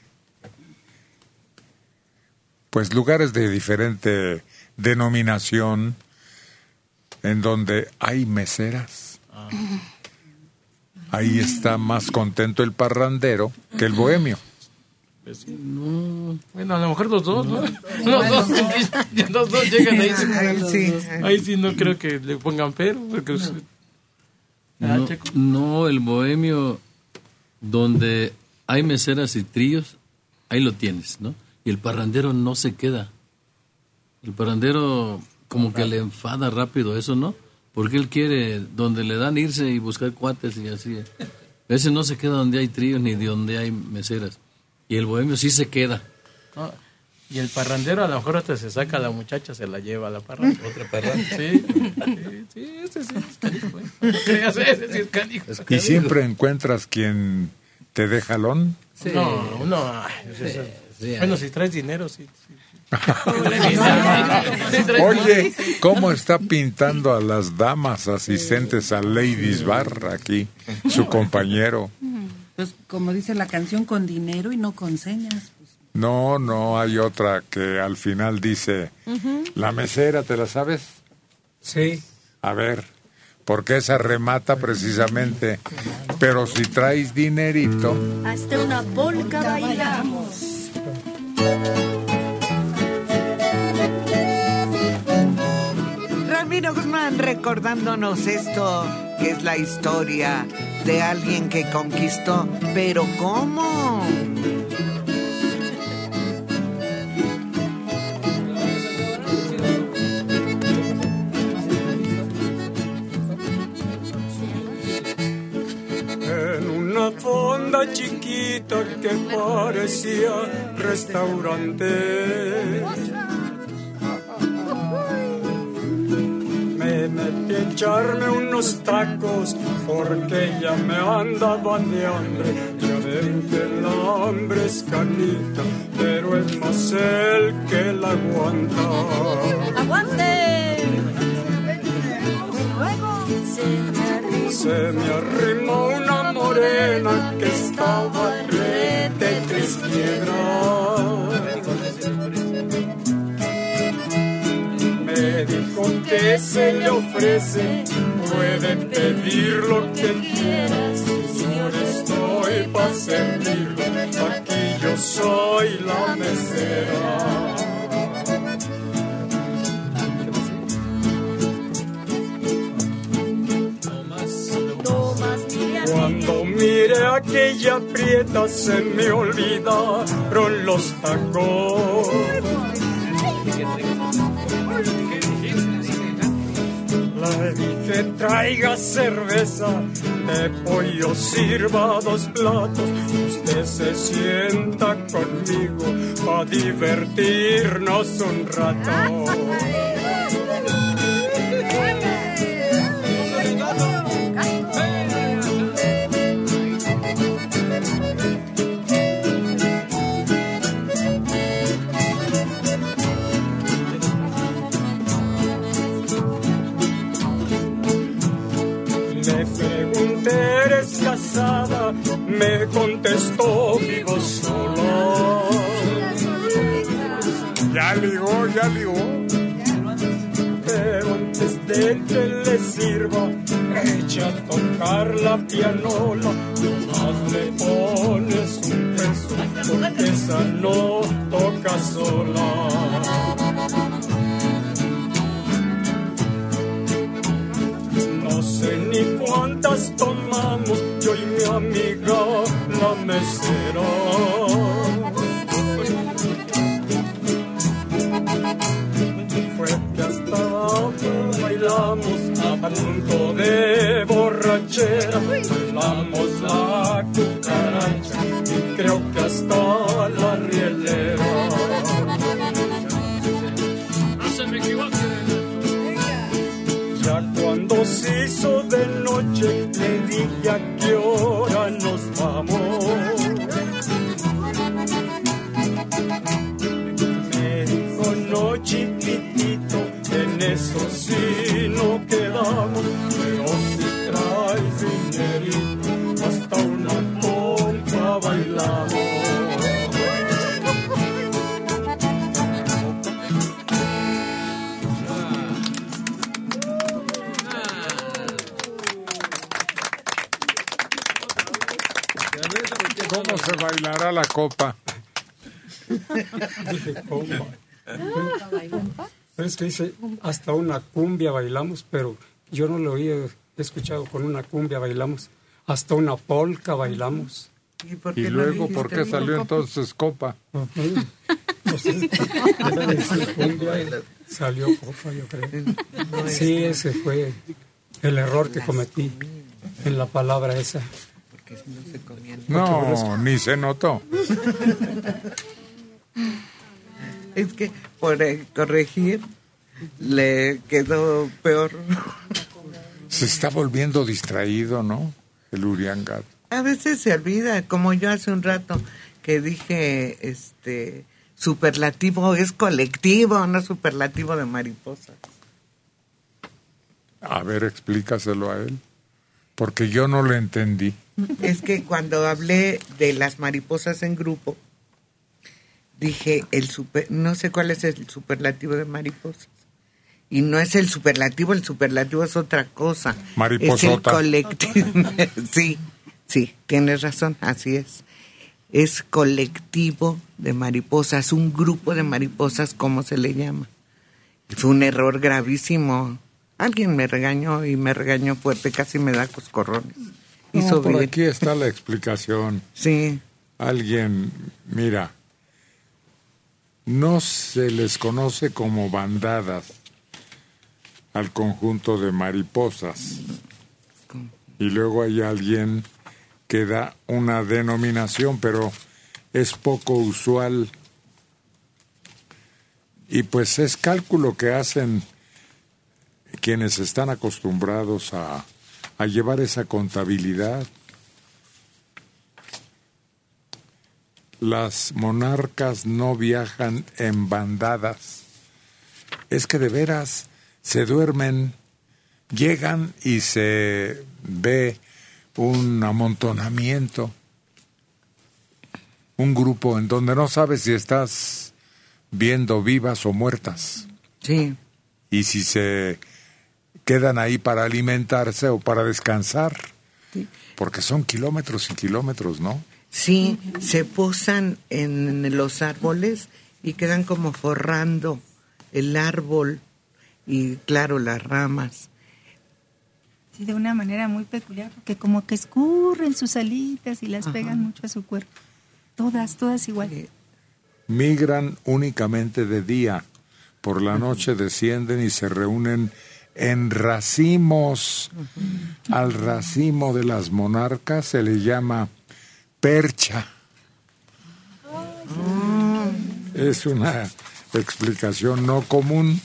Pues lugares de diferente denominación en donde hay meseras. Ahí está más contento el parrandero que el bohemio. Pues sí, no. Bueno, a lo mejor los dos, ¿no? Los dos llegan ahí. Ahí sí no creo que le pongan pero. Porque no, el bohemio, donde hay meseras y tríos, ahí lo tienes, ¿no? Y el parrandero no se queda. El parrandero como que le enfada rápido eso, ¿no? Porque él quiere, donde le dan irse y buscar cuates y así. Ese no se queda donde hay tríos ni donde hay meseras. Y el bohemio sí se queda. No, y el parrandero a lo mejor hasta se saca a la muchacha, se la lleva a la parranda. ¿Otra parranda? Sí, ese sí es canijo. Ese sí es canijo. ¿Y siempre encuentras quien te dé jalón? Sí. No. Bueno, si traes dinero, sí. Oye, ¿cómo está pintando a las damas asistentes a Ladies Bar aquí, su compañero? Pues como dice la canción, con dinero y no con señas. No, hay otra que al final dice, la mesera, ¿te la sabes? Sí. A ver, porque esa remata precisamente, pero si traes dinerito. Hasta una polca bailamos. Ramiro Guzmán recordándonos esto, que es la historia de alguien que conquistó, pero ¿cómo? En una fonda chiquita que parecía restaurante, me metí a echarme unos tacos porque ya me andaba de hambre. Ya ven que el hambre es canita, pero es más el que la aguanta. ¡Aguante! Se me arrimó una morena que estaba de 3 piedras. Me dijo que se le ofrece, puede pedir lo que quieras. Yo estoy para servirlo, aquí yo soy la mesera. Cuando mire a aquella prieta se me olvidaron los tacos. Le dije traiga cerveza, de pollo sirva 2 platos. Usted se sienta conmigo pa' divertirnos un rato. ¿Eres casada? Me contestó, vivo sola. Ya ligó. Pero antes de que le sirva, echa a tocar la pianola. Nomás le pones un peso, porque esa no toca sola. No sé ni cuántas tomamos, yo y mi amiga la mesera. Fue que hasta abajo bailamos a punto de borrachera. Bailamos la cucaracha y creo que hasta la rielera. No se me equivoque. Ya cuando se hizo de noche, le dije a qué hora nos vamos. Me dijo no, chiquitito, en eso sí no quedamos. Pero si traes dinerito, hasta una pompa bailamos. ¿Cómo se bailará la copa? Dije, ¿cómo? Es que dice, hasta una cumbia bailamos, pero yo no lo había escuchado con una cumbia bailamos. Hasta una polca bailamos. ¿Y luego por qué salió entonces copa? Salió copa, yo creo. Sí, ese fue el error que cometí en la palabra esa. No, ni se notó. Es que por corregir le quedó peor. Se está volviendo distraído, ¿no? El Uriangat. A veces se olvida, como yo hace un rato que dije, superlativo es colectivo, no superlativo de mariposas. A ver, explícaselo a él, porque yo no lo entendí. Es que cuando hablé de las mariposas en grupo, dije no sé cuál es el superlativo de mariposas. Y no es el superlativo es otra cosa. Mariposota. Es el colectivo. Sí, tienes razón, así es. Es colectivo de mariposas, un grupo de mariposas, ¿cómo se le llama? Fue un error gravísimo. Alguien me regañó y me regañó fuerte, casi me da coscorrones. No, por aquí está la explicación. Sí. Alguien, mira, no se les conoce como bandadas al conjunto de mariposas. Y luego hay alguien que da una denominación, pero es poco usual. Y pues es cálculo que hacen quienes están acostumbrados a llevar esa contabilidad. Las monarcas no viajan en bandadas. Es que de veras se duermen, llegan y se ve un amontonamiento, un grupo en donde no sabes si estás viendo vivas o muertas. Sí. Y si se quedan ahí para alimentarse o para descansar. Sí. Porque son kilómetros y kilómetros, ¿no? Sí, se posan en los árboles y quedan como forrando el árbol y, claro, las ramas. Sí, de una manera muy peculiar, porque como que escurren sus alitas y las pegan mucho a su cuerpo. Todas igual. Migran únicamente de día. Por la noche descienden y se reúnen en racimos. Al racimo de las monarcas se le llama percha. Es una explicación no común.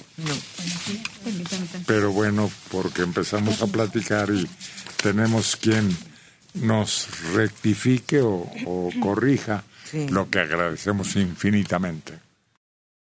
Pero bueno, porque empezamos a platicar y tenemos quien nos rectifique o corrija, lo que agradecemos infinitamente.